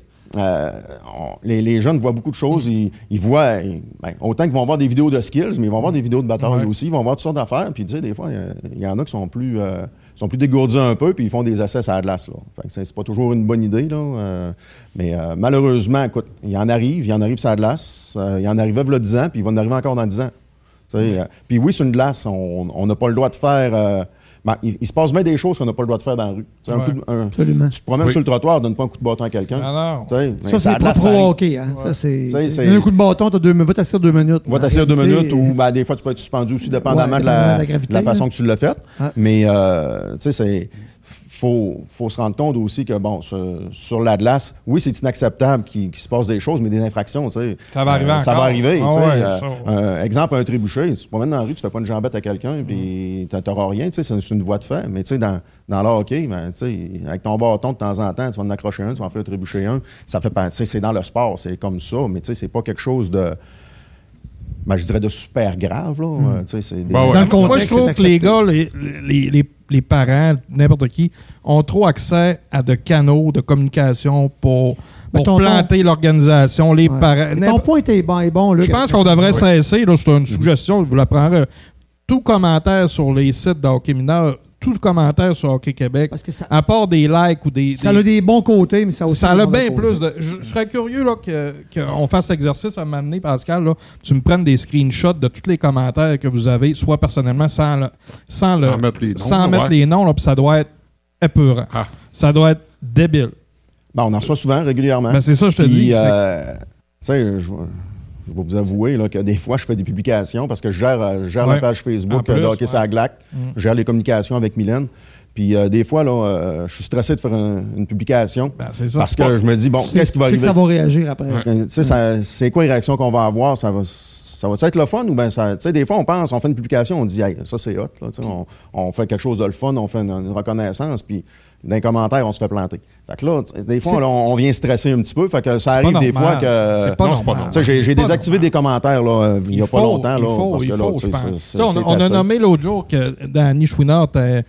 les jeunes voient beaucoup de choses. Ils voient, autant qu'ils vont voir des vidéos de skills, mais ils vont voir des vidéos de bataille aussi. Ils vont voir toutes sortes d'affaires. Puis tu sais, des fois, il y en a qui sont plus dégourdis un peu, puis ils font des essais à la glace. Là. Fait que c'est pas toujours une bonne idée. Là, mais malheureusement, écoute, il y en arrive sur la glace. Il y en arrivait il y a 10 ans, puis il va en arriver encore dans 10 ans. Puis oui, sur une glace, on n'a pas le droit de faire... il se passe bien des choses qu'on n'a pas le droit de faire dans la rue. Absolument. Tu te promènes sur le trottoir, donne pas un coup de bâton à quelqu'un. Ça, c'est pas pro hockey. Hein? Ça, c'est un coup de bâton, va t'asseoir 2 minutes. Va t'asseoir 2 minutes ou des fois, tu peux être suspendu aussi, dépendamment de la façon que tu l'as fait. Mais, tu sais, c'est... Faut se rendre compte aussi que, bon, sur la glace, oui, c'est inacceptable qu'il se passe des choses, mais des infractions, tu sais. Ça va arriver encore. Ça va arriver, tu sais. Exemple, un trébuchet, si tu te promènes dans la rue, tu fais pas une jambette à quelqu'un, puis tu n'auras rien, tu sais, c'est une voie de fait. Mais, tu sais, dans le hockey, tu sais, avec ton bâton, de temps en temps, tu vas en accrocher un, tu vas en faire trébucher un. Ça fait pas, tu sais, c'est dans le sport, c'est comme ça, mais, tu sais, c'est pas quelque chose de... je dirais de super grave, là. Tu sais, c'est dans le contexte, moi, je trouve que les gars, les parents, n'importe qui, ont trop accès à de canaux de communication pour planter l'organisation, les parents. Ton point est bon, là. Je pense qu'on devrait cesser, là, c'est une suggestion, je vous la prendrai. Tout commentaire sur les sites de hockey mineur, tout commentaire sur Hockey Québec, à part des likes ou des... Ça a des bons côtés, mais ça aussi... Ça a bien plus de... Je serais curieux là, qu'on fasse l'exercice à m'amener, Pascal, là, tu me prennes des screenshots de tous les commentaires que vous avez, soit personnellement, sans mettre les noms, puis ça doit être épeurant. Ça doit être débile. On en reçoit souvent, régulièrement. C'est ça, je te dis. Tu sais, je vais vous avouer là, que des fois, je fais des publications parce que je gère la page Facebook de Hockey sur la Glac. Je gère les communications avec Mylène. Puis des fois, là, je suis stressé de faire une publication C'est ça. parce que je me dis, bon, qu'est-ce qui va Tu sais que arriver? ça va réagir après. Tu sais, c'est quoi les réactions qu'on va avoir? Ça va être le fun ou bien ça. Tu sais, des fois, on fait une publication, on dit, hey, ça c'est hot. Là, tu sais, on fait quelque chose de le fun, on fait une reconnaissance, puis dans les commentaires, on se fait planter. Fait que là, des fois, là, on vient stresser un petit peu. Fait que ça arrive des fois que. C'est pas Non, c'est pas normal. Tu sais, j'ai C'est pas désactivé normal. des commentaires là, il n'y a pas longtemps. Là, parce que là, tu sais, je pense. c'est On a assez. nommé l'autre jour que Danny Chouinard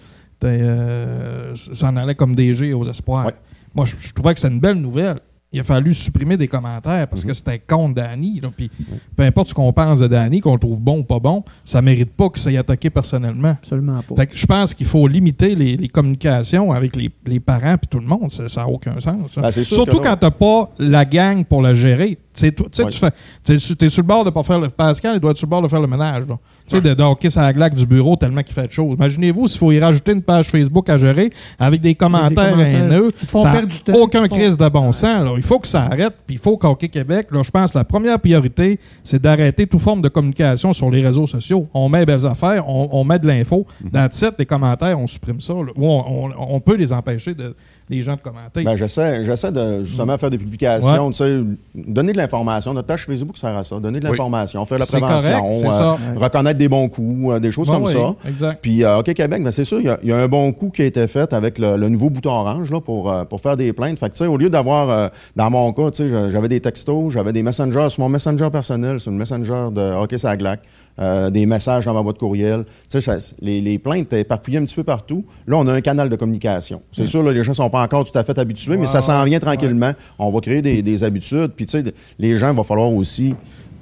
s'en allait comme DG aux Espoirs. Ouais. Moi, je trouvais que c'est une belle nouvelle. Il a fallu supprimer des commentaires parce que c'était contre Danny. Là. Puis, peu importe ce qu'on pense de Danny, qu'on le trouve bon ou pas bon, ça ne mérite pas qu'il s'aille attaqué personnellement. Absolument pas. Fait que je pense qu'il faut limiter les communications avec les parents et tout le monde. Ça n'a aucun sens. Ça. Ben, c'est sûr Surtout que là- quand tu n'as pas la gang pour le gérer. Tu sais, Ouais. tu es sur le bord de pas faire le Pascal, il doit être sur le bord de faire le ménage. Là. Tu sais, de hockey sur la glaque du bureau tellement qu'il fait de choses. Imaginez-vous s'il faut y rajouter une page Facebook à gérer avec des commentaires haineux. Ils te font Ça perdre n'a du temps. aucun Ils font- crise de bon sens. Là. Il faut que ça arrête. Puis il faut qu'Hockey Québec, là, je pense que la première priorité, c'est d'arrêter toute forme de communication sur les réseaux sociaux. On met belles affaires, on met de l'info. Dans le site, des commentaires, on supprime ça. Là. Ou on peut les empêcher les gens de commenter. Ben, j'essaie de justement faire des publications, tu sais, donner de l'information. Notre page Facebook sert à ça, donner de l'information, faire la C'est prévention, correct, c'est ça. reconnaître des bons coups, des choses Ouais, comme oui, ça. exact. Puis OK Québec, ben, c'est sûr, il y a un bon coup qui a été fait avec le nouveau bouton orange là, pour faire des plaintes. Fait que, tu sais, au lieu d'avoir, dans mon cas, tu sais, j'avais des textos, j'avais des messengers sur mon messenger personnel, sur le messenger de Hockey Saglac, des messages dans ma boîte courriel. Tu sais, les plaintes étaient éparpillées un petit peu partout. Là, on a un canal de communication. C'est sûr, là, les gens ne sont pas encore tout à fait habitués, mais ça s'en vient tranquillement. On va créer des habitudes. Puis, tu sais, les gens, il va falloir aussi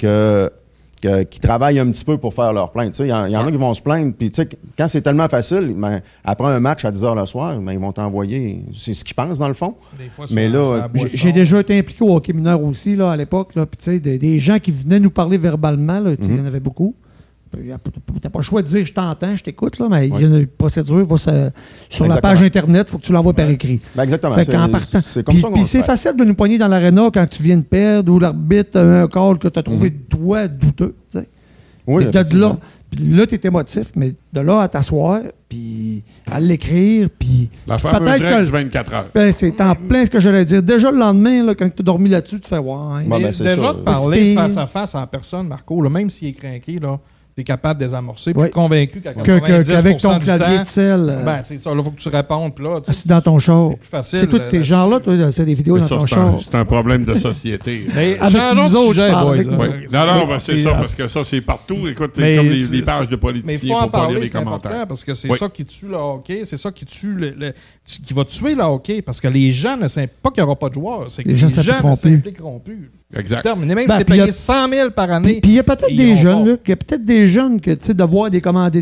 qu'ils travaillent un petit peu pour faire leur plainte. Il y en a qui vont se plaindre. Puis, tu sais, quand c'est tellement facile, ben, après un match à 10 h le soir, ben, ils vont t'envoyer. C'est ce qu'ils pensent, dans le fond. Des fois, Mais c'est là, dans la boisson. J'ai déjà été impliqué au hockey mineur aussi là, à l'époque. Là, puis tu sais, des gens qui venaient nous parler verbalement, là, il y en avait beaucoup. T'as pas le choix de dire je t'entends, je t'écoute, là, mais il y a une procédure, sur la Exactement. page Internet, il faut que tu l'envoies par écrit. Ben, exactement. Fait qu'en partant, C'est comme puis, ça qu'on puis va c'est le faire. facile de nous poigner dans l'aréna quand tu viens de perdre ou l'arbitre a un call que tu as trouvé toi douteux. Tu sais. Oui, Puis de effectivement. là, puis là tu es émotif, mais de là à t'asseoir, puis à l'écrire, puis La fameuse peut-être règle que du 24 heures. ben, c'est en plein ce que j'allais dire. Déjà le lendemain, là, quand tu as dormi là-dessus, tu fais ouais. Bon, Mais ben, c'est déjà ça. de parler Puis- face à face en personne, Marco, là, même s'il est craqué, là, tu es capable de désamorcer, puis Oui. convaincu qu'à Qu'avec 90% ton du clavier temps, de sel, ben, c'est ça, il faut que tu répondes, puis là, tu sais, assis dans ton char. c'est plus facile. C'est tous tes là-dessus. genres-là, toi, tu fais des vidéos Mais dans ça, ton c'est char. c'est un problème de société. Mais Avec changeons nous de autres, sujet, je parle boys, avec là. Oui. Non, ben, c'est Puis, ça, parce que ça, c'est partout. Écoute, c'est Mais comme c'est- les pages de Mais politiciens, il il faut ne en faut pas lire parler, les c'est important, commentaires. parce que c'est Oui. ça qui tue le hockey, c'est ça qui tue qui va tuer le hockey, parce que les gens ne savent pas qu'il n'y aura pas de joueurs, c'est que Les les gens gens ne s'impliqueront plus. s'impliqueront plus. Exact. Terminé. Même Ben, si tu puis il y a- payé 100 000 par année. Puis il y a peut-être ils des iront jeunes, pas. là, il y a peut-être des jeunes que, tu sais, de voir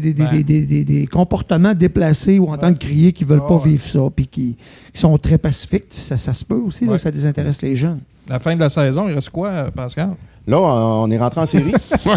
des comportements déplacés ou entendre crier qui ne veulent pas ouais. vivre ça, puis qui sont très pacifiques, ça se peut aussi, là, Ouais. que ça désintéresse les jeunes. La fin de la saison, il reste quoi, Pascal? Là, on est rentré en série.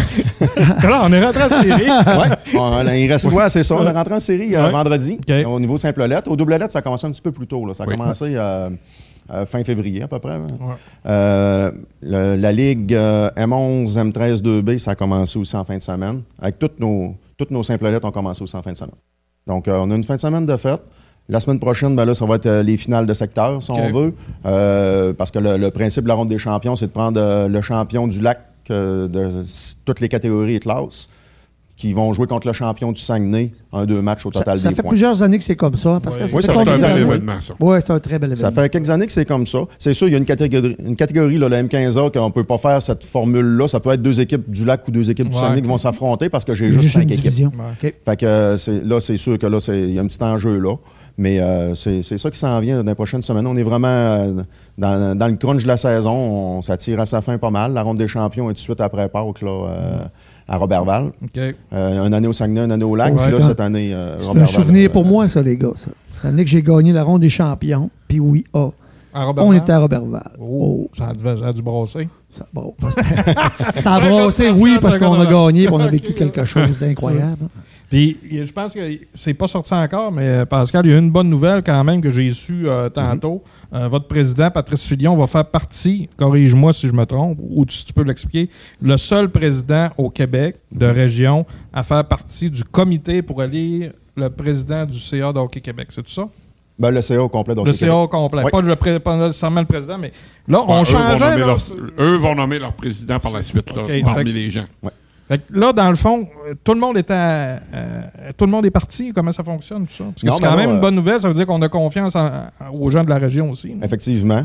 Là, on est rentré en série. Ouais. Il reste quoi? C'est ça. On est rentré en série Ouais. vendredi OK. au niveau simple lettre. Au double lettre, ça a commencé un petit peu plus tôt. Là. Ça a Oui. commencé fin février à peu près. Ouais. La Ligue M11, M13, 2B, ça a commencé aussi en fin de semaine. Avec toutes nos simple lettres ont commencé aussi en fin de semaine. Donc, on a une fin de semaine de fête. La semaine prochaine, ben là, ça va être les finales de secteur, si on veut. Parce que le principe de la ronde des champions, c'est de prendre le champion du lac de toutes les catégories et classes qui vont jouer contre le champion du Saguenay, 2 matchs au total Ça des fait points. plusieurs années que c'est comme ça. Parce que Oui. ça Oui, fait ça fait combien C'est un bel d'années? événement, ça. Oui, c'est un très bel événement. Ça fait quelques années que c'est comme ça. C'est sûr, il y a une catégorie, là, la M15A, qu'on ne peut pas faire cette formule-là. Ça peut être 2 équipes du lac ou 2 équipes du Ouais. Saguenay qui vont s'affronter parce que j'ai Il y a juste 5 une équipes. division. Ouais. OK. Fait que là, c'est sûr que là, il y a un petit enjeu là. Mais c'est ça qui s'en vient dans les prochaines semaines. On est vraiment dans le crunch de la saison. Ça tire à sa fin pas mal. La ronde des champions est tout de suite après Pâques là, à Robertval. OK. Une année au Saguenay, une année au lac. Ouais, Puis là, quand- cette année, C'est un Robertval. souvenir pour moi, ça, les gars. Ça. C'est l'année que j'ai gagné la ronde des champions. Puis oui, À Roberval? on était à Roberval. Oh, ça a dû brasser. Ça, bon, ça a brassé, oui, parce qu'on a gagné et on a vécu quelque chose d'incroyable. Puis, je pense que c'est pas sorti encore, mais Pascal, il y a une bonne nouvelle quand même que j'ai su tantôt. Votre président, Patrice Filion, va faire partie, corrige-moi si je me trompe, ou si tu peux l'expliquer, le seul président au Québec de région à faire partie du comité pour aller le président du CA de Hockey Québec, c'est tout ça? Ben, le CA au complet. Donc le CA au complet. Oui. Pas nécessairement le président, mais là, on changeait. Eux vont nommer leur président par la suite, là, Okay, parmi les gens. Ouais. Fait que là, dans le fond, tout le monde est parti. Comment ça fonctionne, tout ça? Parce que c'est quand même une bonne nouvelle. Ça veut dire qu'on a confiance aux gens de la région aussi. Là. Effectivement.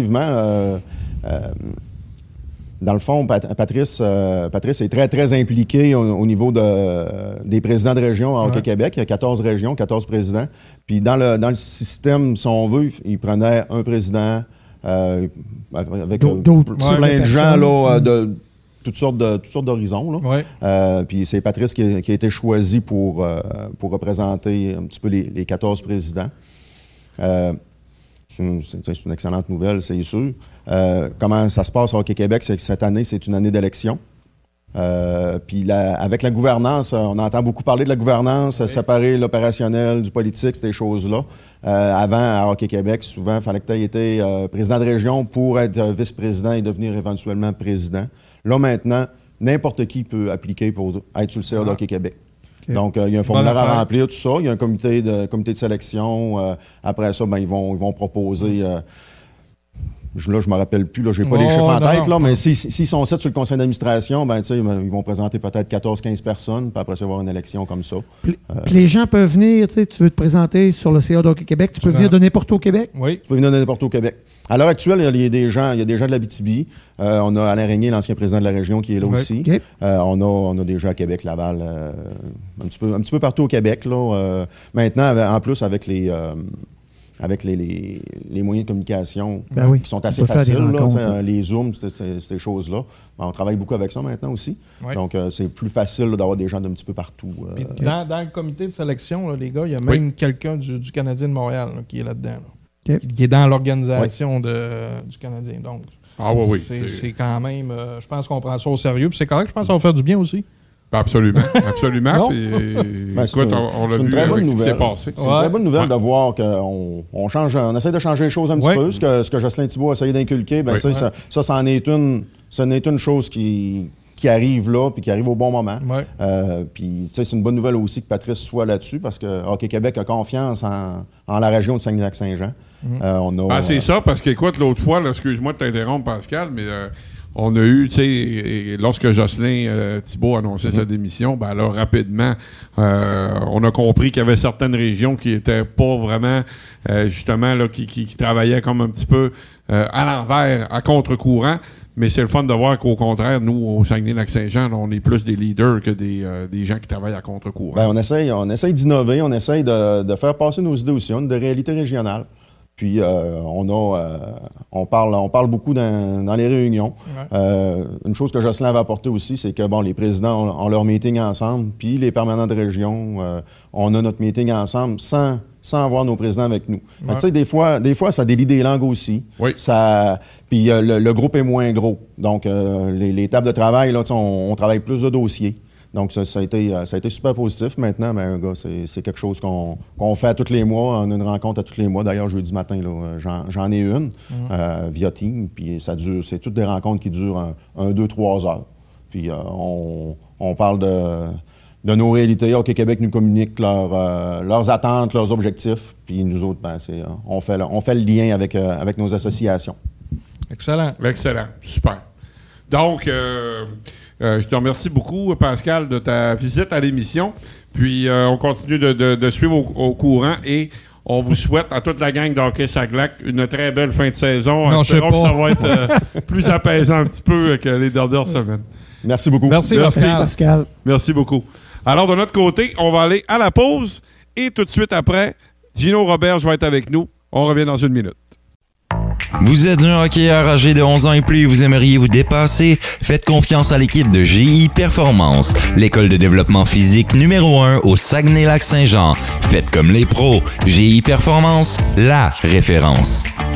Dans le fond, Patrice est très, très impliqué au niveau des présidents de région à Hockey Québec. Il y a 14 régions, 14 présidents. Puis dans le système, si on veut, il prenait un président avec plein de gens là, de toutes sortes d'horizons. Là. Puis c'est Patrice qui a été choisi pour représenter un petit peu les 14 présidents. C'est une excellente nouvelle, c'est sûr. Comment ça se passe au Hockey Québec, c'est que cette année, c'est une année d'élection. Puis avec la gouvernance, on entend beaucoup parler de la gouvernance, séparer l'opérationnel du politique, ces choses-là. Avant, à Hockey Québec, souvent, il fallait que tu aies été président de région pour être vice-président et devenir éventuellement président. Là, maintenant, n'importe qui peut appliquer pour être sur le CA de Hockey Québec. Okay. Donc, il y a un formulaire à remplir, tout ça. Il y a un comité de sélection. Après ça, ils vont proposer... là, je ne me rappelle plus, je n'ai pas les chiffres en tête, là, mais s'ils sont 7 sur le conseil d'administration, ils vont présenter peut-être 14-15 personnes, puis après ça, il va y avoir une élection comme ça. Puis les gens peuvent venir, tu veux te présenter sur le CA de Hockey Québec, tu peux venir de n'importe où au Québec? Oui. Tu peux venir de n'importe où au Québec. À l'heure actuelle, il y a des gens de l'Abitibi. On a Alain Régnier, l'ancien président de la région, qui est là aussi. Okay. On a des gens à Québec, Laval, un petit peu partout au Québec. Là. Maintenant, en plus, avec les moyens de communication qui sont assez faciles, les Zooms, ces choses-là. On travaille beaucoup avec ça maintenant aussi. Oui. Donc, c'est plus facile d'avoir des gens d'un petit peu partout. Dans le comité de sélection, là, les gars, il y a même quelqu'un du Canadien de Montréal qui est là-dedans. Là, qui est dans l'organisation du Canadien. Donc, c'est quand même... je pense qu'on prend ça au sérieux. Puis c'est correct, je pense que ça va faire du bien aussi. Absolument. Écoute, on l'a vu avec ce qui s'est passé. C'est une très bonne nouvelle de voir qu'on change, on essaie de changer les choses un petit peu. Ce que Jocelyn Thibault a essayé d'inculquer, ça en est une chose qui arrive là, puis qui arrive au bon moment. Puis, c'est une bonne nouvelle aussi que Patrice soit là-dessus, parce que Hockey Québec a confiance en la région de Saguenay-Lac-Saint-Jean. C'est ça, parce qu'écoute, l'autre fois, là, excuse-moi de t'interrompre, Pascal, mais... on a eu, tu sais, lorsque Jocelyn Thibault a annoncé sa démission, là, rapidement, on a compris qu'il y avait certaines régions qui n'étaient pas vraiment, justement, là, qui travaillaient comme un petit peu à l'envers, à contre-courant. Mais c'est le fun de voir qu'au contraire, nous, au Saguenay-Lac-Saint-Jean, là, on est plus des leaders que des gens qui travaillent à contre-courant. On essaye d'innover, on essaye de faire passer nos idées aussi, de réalité régionale. Puis, on parle beaucoup dans les réunions. Une chose que Jocelyn avait apporté aussi, c'est que les présidents ont leur meeting ensemble, puis les permanents de région, on a notre meeting ensemble sans avoir nos présidents avec nous. Tu sais, des fois, ça délie des langues aussi. Oui. Puis le groupe est moins gros. Donc, les tables de travail, là, on travaille plus de dossiers. Donc, ça a été super positif. Maintenant, c'est quelque chose qu'on fait à tous les mois. On a une rencontre à tous les mois. D'ailleurs, jeudi matin, là, j'en ai une via Team. Puis ça dure, c'est toutes des rencontres qui durent 1, 2, 3 heures. Puis on parle de nos réalités. Hockey Québec nous communique leurs attentes, leurs objectifs. Puis nous autres, on fait le lien avec nos associations. Excellent. Super. Donc... je te remercie beaucoup, Pascal, de ta visite à l'émission. Puis, on continue de suivre au courant et on vous souhaite à toute la gang d'Hockey Saglac une très belle fin de saison. Espérons que ça va être plus apaisant un petit peu que les dernières semaines. Merci beaucoup. Merci Pascal. Merci beaucoup. Alors, de notre côté, on va aller à la pause et tout de suite après, Gino Roberge va être avec nous. On revient dans une minute. Vous êtes un hockeyeur âgé de 11 ans et plus et vous aimeriez vous dépasser? Faites confiance à l'équipe de GI Performance, l'école de développement physique numéro 1 au Saguenay-Lac-Saint-Jean. Faites comme les pros. GI Performance, la référence.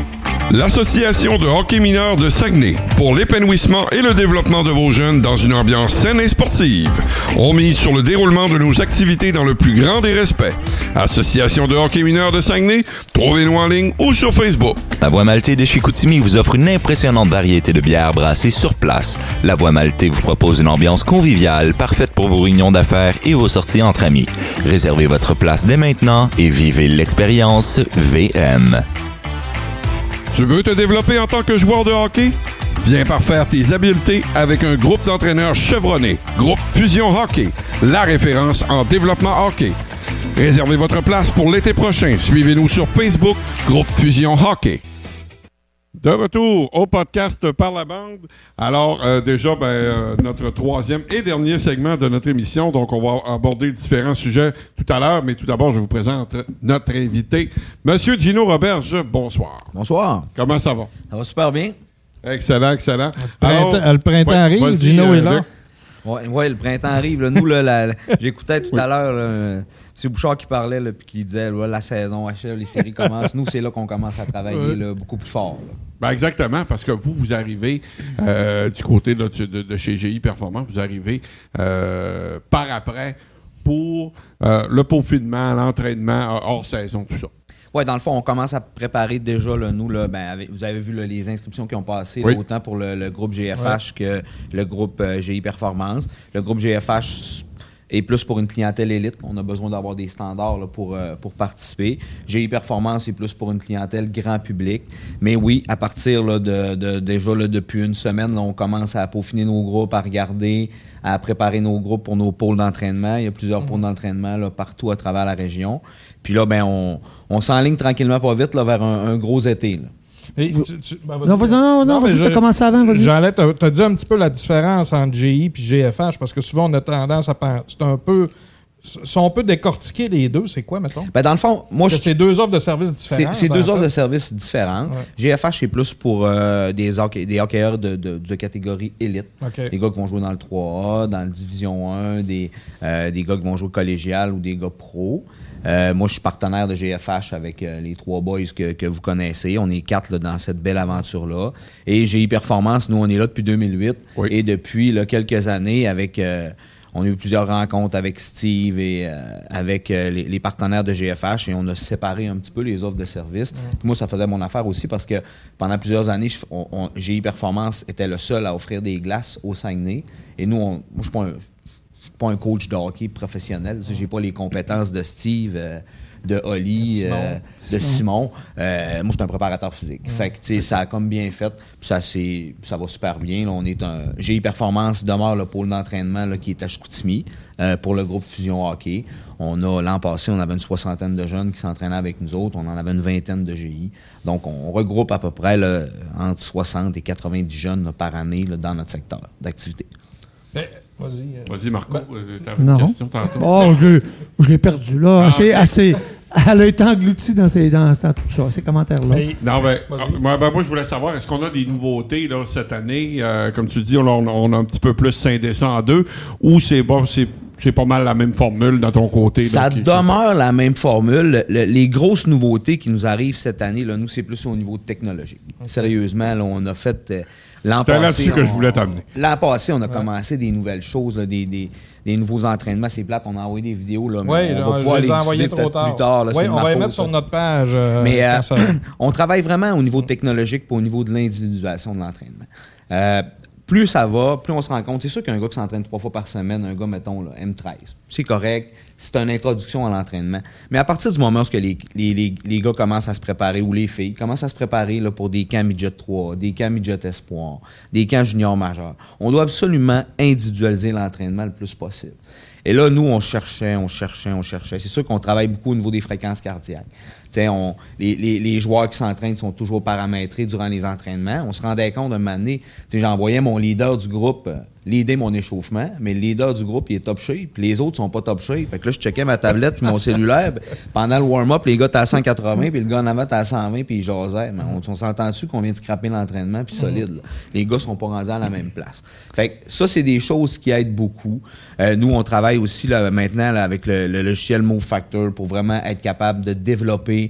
L'Association de hockey mineur de Saguenay, pour l'épanouissement et le développement de vos jeunes dans une ambiance saine et sportive. On mise sur le déroulement de nos activités dans le plus grand des respects. Association de hockey mineur de Saguenay, trouvez-nous en ligne ou sur Facebook. La Voie Maltais de Chicoutimi vous offre une impressionnante variété de bières brassées sur place. La Voie Maltais vous propose une ambiance conviviale, parfaite pour vos réunions d'affaires et vos sorties entre amis. Réservez votre place dès maintenant et vivez l'expérience VM. Tu veux te développer en tant que joueur de hockey? Viens parfaire tes habiletés avec un groupe d'entraîneurs chevronnés. Groupe Fusion Hockey, la référence en développement hockey. Réservez votre place pour l'été prochain. Suivez-nous sur Facebook, Groupe Fusion Hockey. De retour au podcast Par la bande. Alors, déjà, notre troisième et dernier segment de notre émission. Donc, on va aborder différents sujets tout à l'heure. Mais tout d'abord, je vous présente notre invité, Monsieur Gino Roberge. Bonsoir. Bonsoir. Comment ça va? Ça va super bien. Excellent, excellent. Le printemps arrive, Gino est là. Oui, le printemps arrive. Là. Nous, j'écoutais tout à l'heure M. Bouchard qui parlait puis qui disait la saison achève, les séries commencent. Nous, c'est là qu'on commence à travailler beaucoup plus fort. Là. Ben exactement, parce que vous arrivez du côté de chez GI Performance, vous arrivez par après pour le peaufinement, l'entraînement hors saison, tout ça. Oui, dans le fond, on commence à préparer déjà, là, nous, là, vous avez vu là, les inscriptions qui ont passé, oui. là, autant pour le groupe GFH que le groupe GI Performance. Le groupe GFH est plus pour une clientèle élite. On a besoin d'avoir des standards là, pour participer. GI Performance est plus pour une clientèle grand public. Mais oui, à partir là, déjà là, depuis une semaine, là, on commence à peaufiner nos groupes, à regarder, à préparer nos groupes pour nos pôles d'entraînement. Il y a plusieurs pôles d'entraînement là, partout à travers la région. Puis là, on s'enligne tranquillement pas vite là, vers un gros été. Là. Non, vas-y, t'as commencé avant, vas-y. J'allais te dire un petit peu la différence entre GI et GFH, parce que souvent, on a tendance à penser... Si on peut décortiquer les deux, c'est quoi, mettons? Dans le fond, moi... C'est deux offres de services différentes. C'est deux offres de services différentes. Ouais. GFH, c'est plus pour des hockeyeurs de catégorie élite. Okay. Des gars qui vont jouer dans le 3A, dans le Division 1, des gars qui vont jouer collégial ou des gars pro. Moi, je suis partenaire de GFH avec les trois boys que vous connaissez. On est 4 là, dans cette belle aventure-là. Et GI Performance, nous, on est là depuis 2008. Oui. Et depuis là, quelques années, avec... on a eu plusieurs rencontres avec Steve et avec les partenaires de GFH et on a séparé un petit peu les offres de services. Moi, ça faisait mon affaire aussi parce que pendant plusieurs années, GI Performance était le seul à offrir des glaces au Saguenay. Et nous, moi, je ne suis pas un coach de hockey professionnel. Je n'ai pas les compétences de Steve, de Oli, de Simon. Moi, je suis un préparateur physique. Fait que, ça a comme bien fait. Puis ça va super bien. Là, on est GI Performance demeure le pôle d'entraînement là, qui est à Chicoutimi pour le groupe Fusion Hockey. L'an passé, on avait une 60aine de jeunes qui s'entraînaient avec nous autres. On en avait une 20aine de GI. Donc, on regroupe à peu près là, entre 60 et 90 jeunes là, par année là, dans notre secteur d'activité. Vas-y, Marco, t'avais une question tantôt. Oh, je l'ai perdu, là. Assez. Elle a été engloutie dans tout ça, ces commentaires-là. Moi, je voulais savoir, est-ce qu'on a des nouveautés là, cette année? Comme tu dis, on a un petit peu plus scindé ça en deux, ou c'est pas mal la même formule dans ton côté? Ça demeure la même formule. Les grosses nouveautés qui nous arrivent cette année, là, nous, c'est plus au niveau technologique. Sérieusement, là, on a fait... C'était là-dessus que je voulais t'amener. L'an passé, on a commencé des nouvelles choses, là, des nouveaux entraînements. C'est plate, on a envoyé des vidéos, là, mais on va pouvoir les diffuser peut-être plus tard. Là, oui, on va les mettre sur notre page. Mais on travaille vraiment au niveau technologique et au niveau de l'individualisation de l'entraînement. Plus ça va, plus on se rend compte. C'est sûr qu'un gars qui s'entraîne 3 fois par semaine, un gars, mettons, là, M13, c'est correct, c'est une introduction à l'entraînement. Mais à partir du moment où les gars commencent à se préparer, ou les filles commencent à se préparer là, pour des camps midget 3, des camps midget espoir, des camps juniors majeurs, on doit absolument individualiser l'entraînement le plus possible. Et là, nous, on cherchait. C'est sûr qu'on travaille beaucoup au niveau des fréquences cardiaques. Les joueurs qui s'entraînent sont toujours paramétrés durant les entraînements. On se rendait compte d'un moment donné, j'envoyais mon leader du groupe leader mon échauffement, mais le leader du groupe, il est top shape, puis les autres sont pas top shape. Fait que là, je checkais ma tablette puis mon cellulaire. Pendant le warm-up, les gars étaient à 180, puis le gars en avant était à 120, puis ils jasaient. Mais on s'entend-tu qu'on vient de scraper l'entraînement, puis solide. Là. Les gars sont pas rendus à la même place. Fait que ça, c'est des choses qui aident beaucoup. Nous, on travaille aussi là, maintenant là, avec le logiciel Move Factor pour vraiment être capable de développer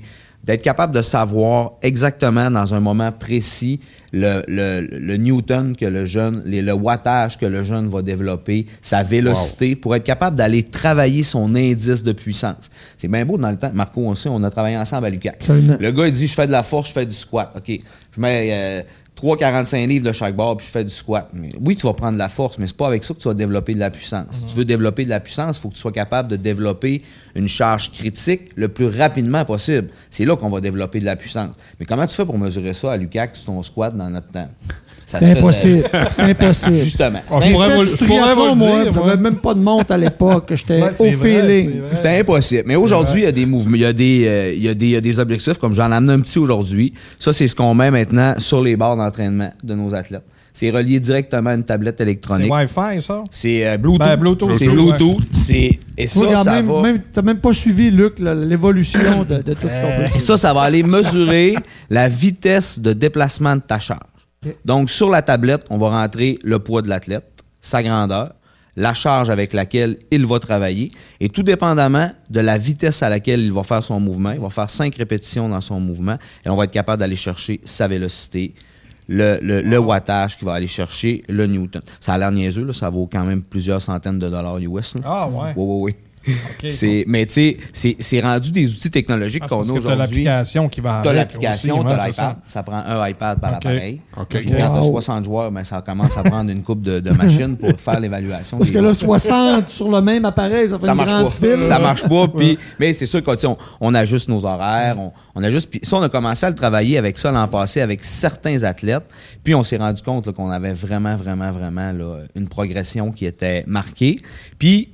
d'être capable de savoir exactement dans un moment précis le newton que le jeune, le wattage que le jeune va développer, sa vélocité, pour être capable d'aller travailler son indice de puissance. C'est bien beau dans le temps. Marco, on a travaillé ensemble à l'UQAC. Le gars, il dit, je fais de la force, je fais du squat. OK, je mets 3,45 livres de chaque barre, puis je fais du squat. Mais oui, tu vas prendre de la force, mais c'est pas avec ça que tu vas développer de la puissance. Si tu veux développer de la puissance, il faut que tu sois capable de développer une charge critique le plus rapidement possible. C'est là qu'on va développer de la puissance. Mais comment tu fais pour mesurer ça à l'UQAC sur ton squat dans notre temps? C'est impossible. C'est impossible. Justement. Je pourrais vous le dire. J'avais même pas de montre à l'époque. J'étais au feeling. C'était impossible. Mais aujourd'hui, il y a des mouvements, il y a des objectifs, comme j'en amène un petit aujourd'hui. Ça, c'est ce qu'on met maintenant sur les barres d'entraînement de nos athlètes. C'est relié directement à une tablette électronique. C'est Wi-Fi, ça? C'est Bluetooth. Bluetooth. C'est Bluetooth. Et ça, ça va... T'as même pas suivi, Luc, l'évolution de tout ce qu'on peut. Et ça va aller mesurer la vitesse de déplacement de ta charge. Donc, sur la tablette, on va rentrer le poids de l'athlète, sa grandeur, la charge avec laquelle il va travailler, et tout dépendamment de la vitesse à laquelle il va faire son mouvement, il va faire 5 répétitions dans son mouvement, et on va être capable d'aller chercher sa vélocité, le wattage qui va aller chercher le newton. Ça a l'air niaiseux, là, ça vaut quand même plusieurs centaines de dollars US. Là. Ah ouais? Oui. Okay, mais tu sais, c'est rendu des outils technologiques qu'on a aujourd'hui. Tu as l'application qui va avec. Tu as l'application, tu as l'iPad. Ça prend un iPad par appareil. Okay. Puis quand tu as 60 joueurs, ben, ça commence à prendre une coupe de machines pour faire l'évaluation. Parce que là, 60 sur le même appareil, ça fait une grande file. Ça marche pas. Mais c'est sûr qu'on ajuste nos horaires. On ajuste. Puis ça, on a commencé à le travailler avec ça l'an passé avec certains athlètes. Puis on s'est rendu compte là, qu'on avait vraiment là, une progression qui était marquée. Puis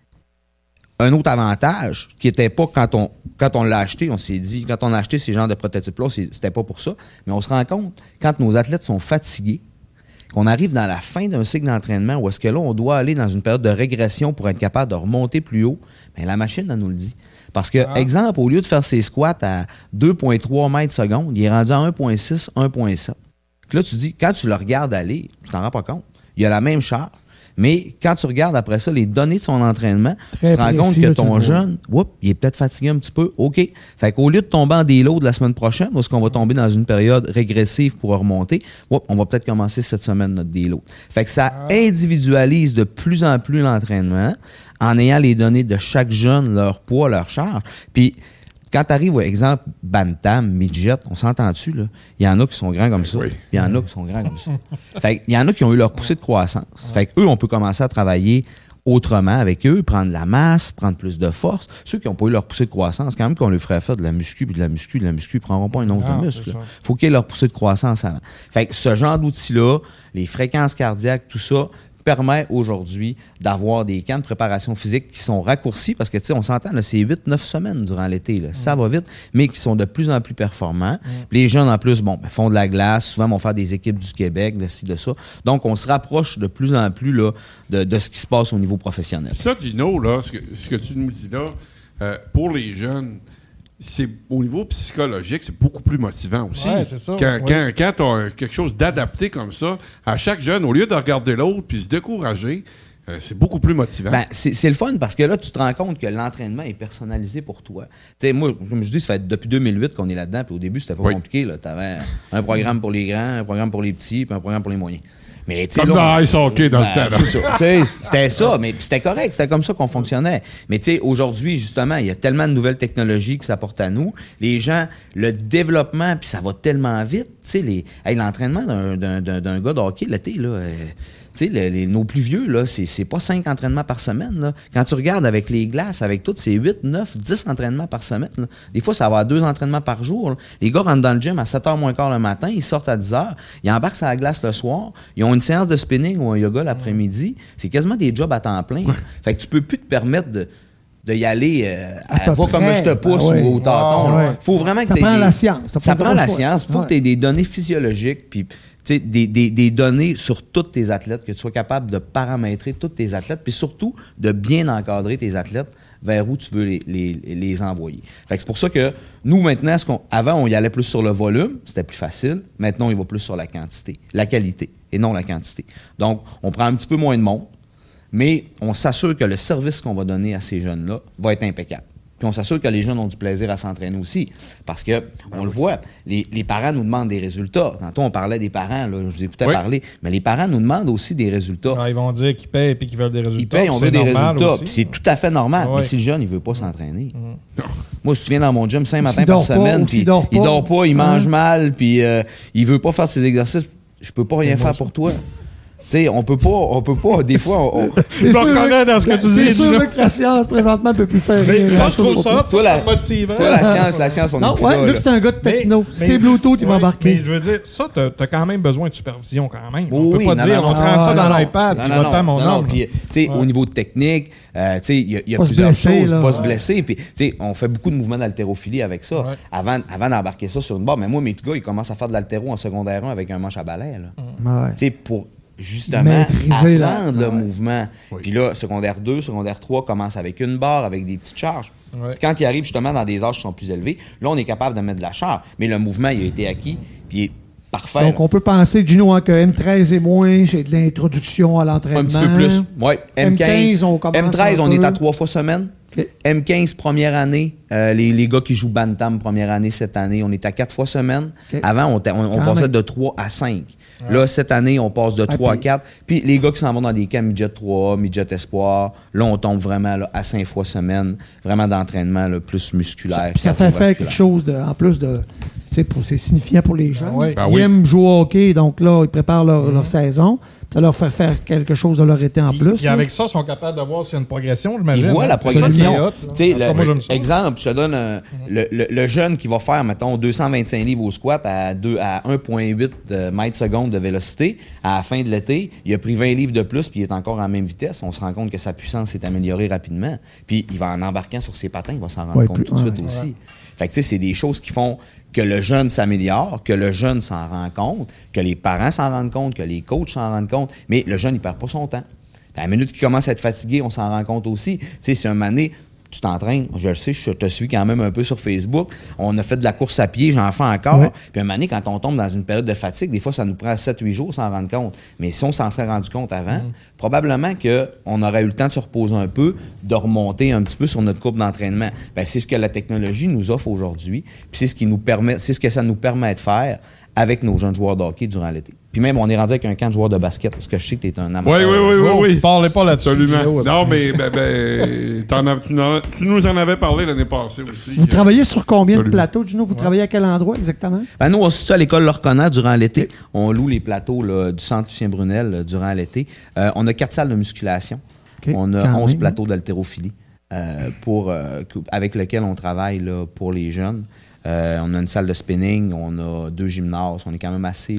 un autre avantage qui n'était pas quand on l'a acheté, on s'est dit, quand on a acheté ces genres de prototypes-là, c'était pas pour ça, mais on se rend compte, quand nos athlètes sont fatigués, qu'on arrive dans la fin d'un cycle d'entraînement où est-ce que là, on doit aller dans une période de régression pour être capable de remonter plus haut, bien, la machine, elle nous le dit. Parce que, exemple, au lieu de faire ses squats à 2,3 mètres secondes, il est rendu à 1,6, 1,7. Là, tu dis, quand tu le regardes aller, tu t'en rends pas compte. Il a la même charge. Mais quand tu regardes après ça les données de son entraînement, tu te rends compte que ton jeune, il est peut-être fatigué un petit peu. OK. Fait qu'au lieu de tomber en déload la semaine prochaine, où est-ce qu'on va tomber dans une période régressive pour remonter, on va peut-être commencer cette semaine notre déload. Fait que ça individualise de plus en plus l'entraînement en ayant les données de chaque jeune, leur poids, leur charge. Puis, quand tu arrives, exemple, Bantam, Midget, on s'entend-tu, là? Il y en a qui sont grands comme ça, puis il y en a qui sont grands comme ça. Fait qu'il y en a qui ont eu leur poussée de croissance. Fait qu'eux, on peut commencer à travailler autrement avec eux, prendre de la masse, prendre plus de force. Ceux qui n'ont pas eu leur poussée de croissance, quand même qu'on leur ferait faire de la muscu, puis de la muscu, ils ne prendront pas une once de muscle. Il faut qu'ils aient leur poussée de croissance avant. Fait que ce genre d'outils-là, les fréquences cardiaques, tout ça, permet aujourd'hui d'avoir des camps de préparation physique qui sont raccourcis parce que, tu sais, on s'entend, là, c'est 8-9 semaines durant l'été. Là. Ça va vite, mais qui sont de plus en plus performants. Puis les jeunes, en plus, font de la glace. Souvent, vont faire des équipes du Québec, de ci, de ça. Donc, on se rapproche de plus en plus là, de ce qui se passe au niveau professionnel. Ça, Gino, là, ce que tu nous dis là, pour les jeunes, c'est au niveau psychologique, c'est beaucoup plus motivant aussi. Ouais, c'est ça. Quand tu as quelque chose d'adapté comme ça, à chaque jeune, au lieu de regarder l'autre puis se décourager, c'est beaucoup plus motivant. Ben, c'est le fun parce que là, tu te rends compte que l'entraînement est personnalisé pour toi. Tu sais, moi, comme je dis, ça fait depuis 2008 qu'on est là-dedans, puis au début, c'était pas compliqué. Tu avais un programme pour les grands, un programme pour les petits, puis un programme pour les moyens. Mais, comme dans Ice Hockey dans le temps. C'était ça, mais c'était correct, c'était comme ça qu'on fonctionnait. Mais tu sais, aujourd'hui, justement, il y a tellement de nouvelles technologies qui s'apportent à nous. Les gens, le développement, puis ça va tellement vite. Tu sais, l'entraînement d'un gars de hockey l'été, là... Tu sais, nos plus vieux, là, c'est pas 5 entraînements par semaine. Là. Quand tu regardes avec les glaces, avec tout, c'est 8, 9, 10 entraînements par semaine. Là. Des fois, ça va à 2 entraînements par jour. Là. Les gars rentrent dans le gym à 7h moins quart le matin, ils sortent à 10h, ils embarquent sur la glace le soir, ils ont une séance de spinning ou un yoga l'après-midi. C'est quasiment des jobs à temps plein. Fait que tu peux plus te permettre de y aller pas comme je te pousse ou au tâton. Faut vraiment que ça prend la science. Ça prend la science. Il faut que tu aies des données physiologiques puis des données sur tous tes athlètes, que tu sois capable de paramétrer tous tes athlètes, puis surtout de bien encadrer tes athlètes vers où tu veux les envoyer. Fait que c'est pour ça que nous, maintenant, avant, on y allait plus sur le volume, c'était plus facile. Maintenant, on y va plus sur la quantité, la qualité, et non la quantité. Donc, on prend un petit peu moins de monde, mais on s'assure que le service qu'on va donner à ces jeunes-là va être impeccable. Puis on s'assure que les jeunes ont du plaisir à s'entraîner aussi. Parce que, on le voit, les parents nous demandent des résultats. Tantôt, on parlait des parents, là, je vous écoutais parler. Mais les parents nous demandent aussi des résultats. Ils vont dire qu'ils payent et qu'ils veulent des résultats. Ils payent, on veut des résultats. Puis c'est tout à fait normal. Mais si le jeune, il veut pas s'entraîner. Moi, si tu viens dans mon gym 5 matins par semaine, puis il dort pas, il mange mal, puis il veut pas faire ses exercices, je peux pas rien faire pour toi. T'sais, on peut pas, des fois, je me reconnais dans ce que tu dis. C'est sûr que la science, présentement, ne peut plus faire rien. Ça, je trouve ça motivant. Toi, la science, on est plus là. Luc, c'est un gars de techno. C'est Bluetooth, il va embarquer. Mais je veux dire, ça, t'as quand même besoin de supervision, quand même. On peut pas dire, on te rentre ça dans l'iPad, puis va-t'en, mon homme. Puis, au niveau technique, il y a plusieurs choses. Pas se blesser. Puis, on fait beaucoup de mouvements d'haltérophilie avec ça. Avant d'embarquer ça sur une barre, mais moi, mes petits gars, ils commencent à faire de l'haltéro en secondaire 1 avec un manche à balai. Pour justement apprendre le mouvement. Puis là, secondaire 2, secondaire 3 commence avec une barre, avec des petites charges. Quand il arrive justement dans des âges qui sont plus élevés, là, on est capable de mettre de la charge. Mais le mouvement, il a été acquis, puis il est parfait. Donc, on peut penser, Gino, que M13 et moins, c'est de l'introduction à l'entraînement. Un petit peu plus. Oui. M15, on commence M13, on est à 3 fois semaine. Okay. M15, première année. Les gars qui jouent Bantam, première année, cette année, on est à 4 fois semaine. Okay. Avant, on passait de 3 à 5. Là, cette année, on passe de 3 à 4. Puis les gars qui s'en vont dans des camps midget 3A, midget espoir, là, on tombe vraiment là, à 5 fois semaine, vraiment d'entraînement là, plus musculaire. Ça fait faire quelque chose en plus de... C'est signifiant pour les gens. Ils aiment jouer au hockey, donc là, ils préparent leur saison. Ça leur fait faire quelque chose de leur été en plus. Et avec ça, ils sont capables de voir s'il y a une progression, j'imagine. Ils voient la progression. Exemple, je te donne le jeune qui va faire, mettons, 225 livres au squat à 1,8 mètres secondes de vélocité. À la fin de l'été, il a pris 20 livres de plus puis il est encore à la même vitesse. On se rend compte que sa puissance s'est améliorée rapidement. Puis il va en embarquant sur ses patins, il va s'en rendre compte tout de suite aussi. Fait que, c'est des choses qui font que le jeune s'améliore, que le jeune s'en rend compte, que les parents s'en rendent compte, que les coachs s'en rendent compte, mais le jeune, il perd pas son temps. À la minute qu'il commence à être fatigué, on s'en rend compte aussi. Tu sais, si un moment donné, tu t'entraînes, je le sais, je te suis quand même un peu sur Facebook, on a fait de la course à pied, j'en fais encore, puis un moment donné, quand on tombe dans une période de fatigue, des fois, ça nous prend 7-8 jours s'en rendre compte. Mais si on s'en serait rendu compte avant, probablement qu'on aurait eu le temps de se reposer un peu, de remonter un petit peu sur notre courbe d'entraînement. Bien, c'est ce que la technologie nous offre aujourd'hui, puis c'est ce que ça nous permet de faire avec nos jeunes joueurs de hockey durant l'été. Puis même, on est rendu avec un camp de joueurs de basket, parce que je sais que tu es un amateur. Oui. Parlez pas là-dessus. Absolument. Non, mais tu nous en avais parlé l'année passée aussi. Vous travaillez sur combien de plateaux, Gino? Vous travaillez à quel endroit exactement? Ben, nous, on se situe à l'école Lorconnat durant l'été. Okay. On loue les plateaux là, du centre Lucien Brunel durant l'été. On a 4 salles de musculation. Okay. On a 11 plateaux d'haltérophilie avec lesquels on travaille là, pour les jeunes. On a une salle de spinning, on a 2 gymnases. On est quand même assez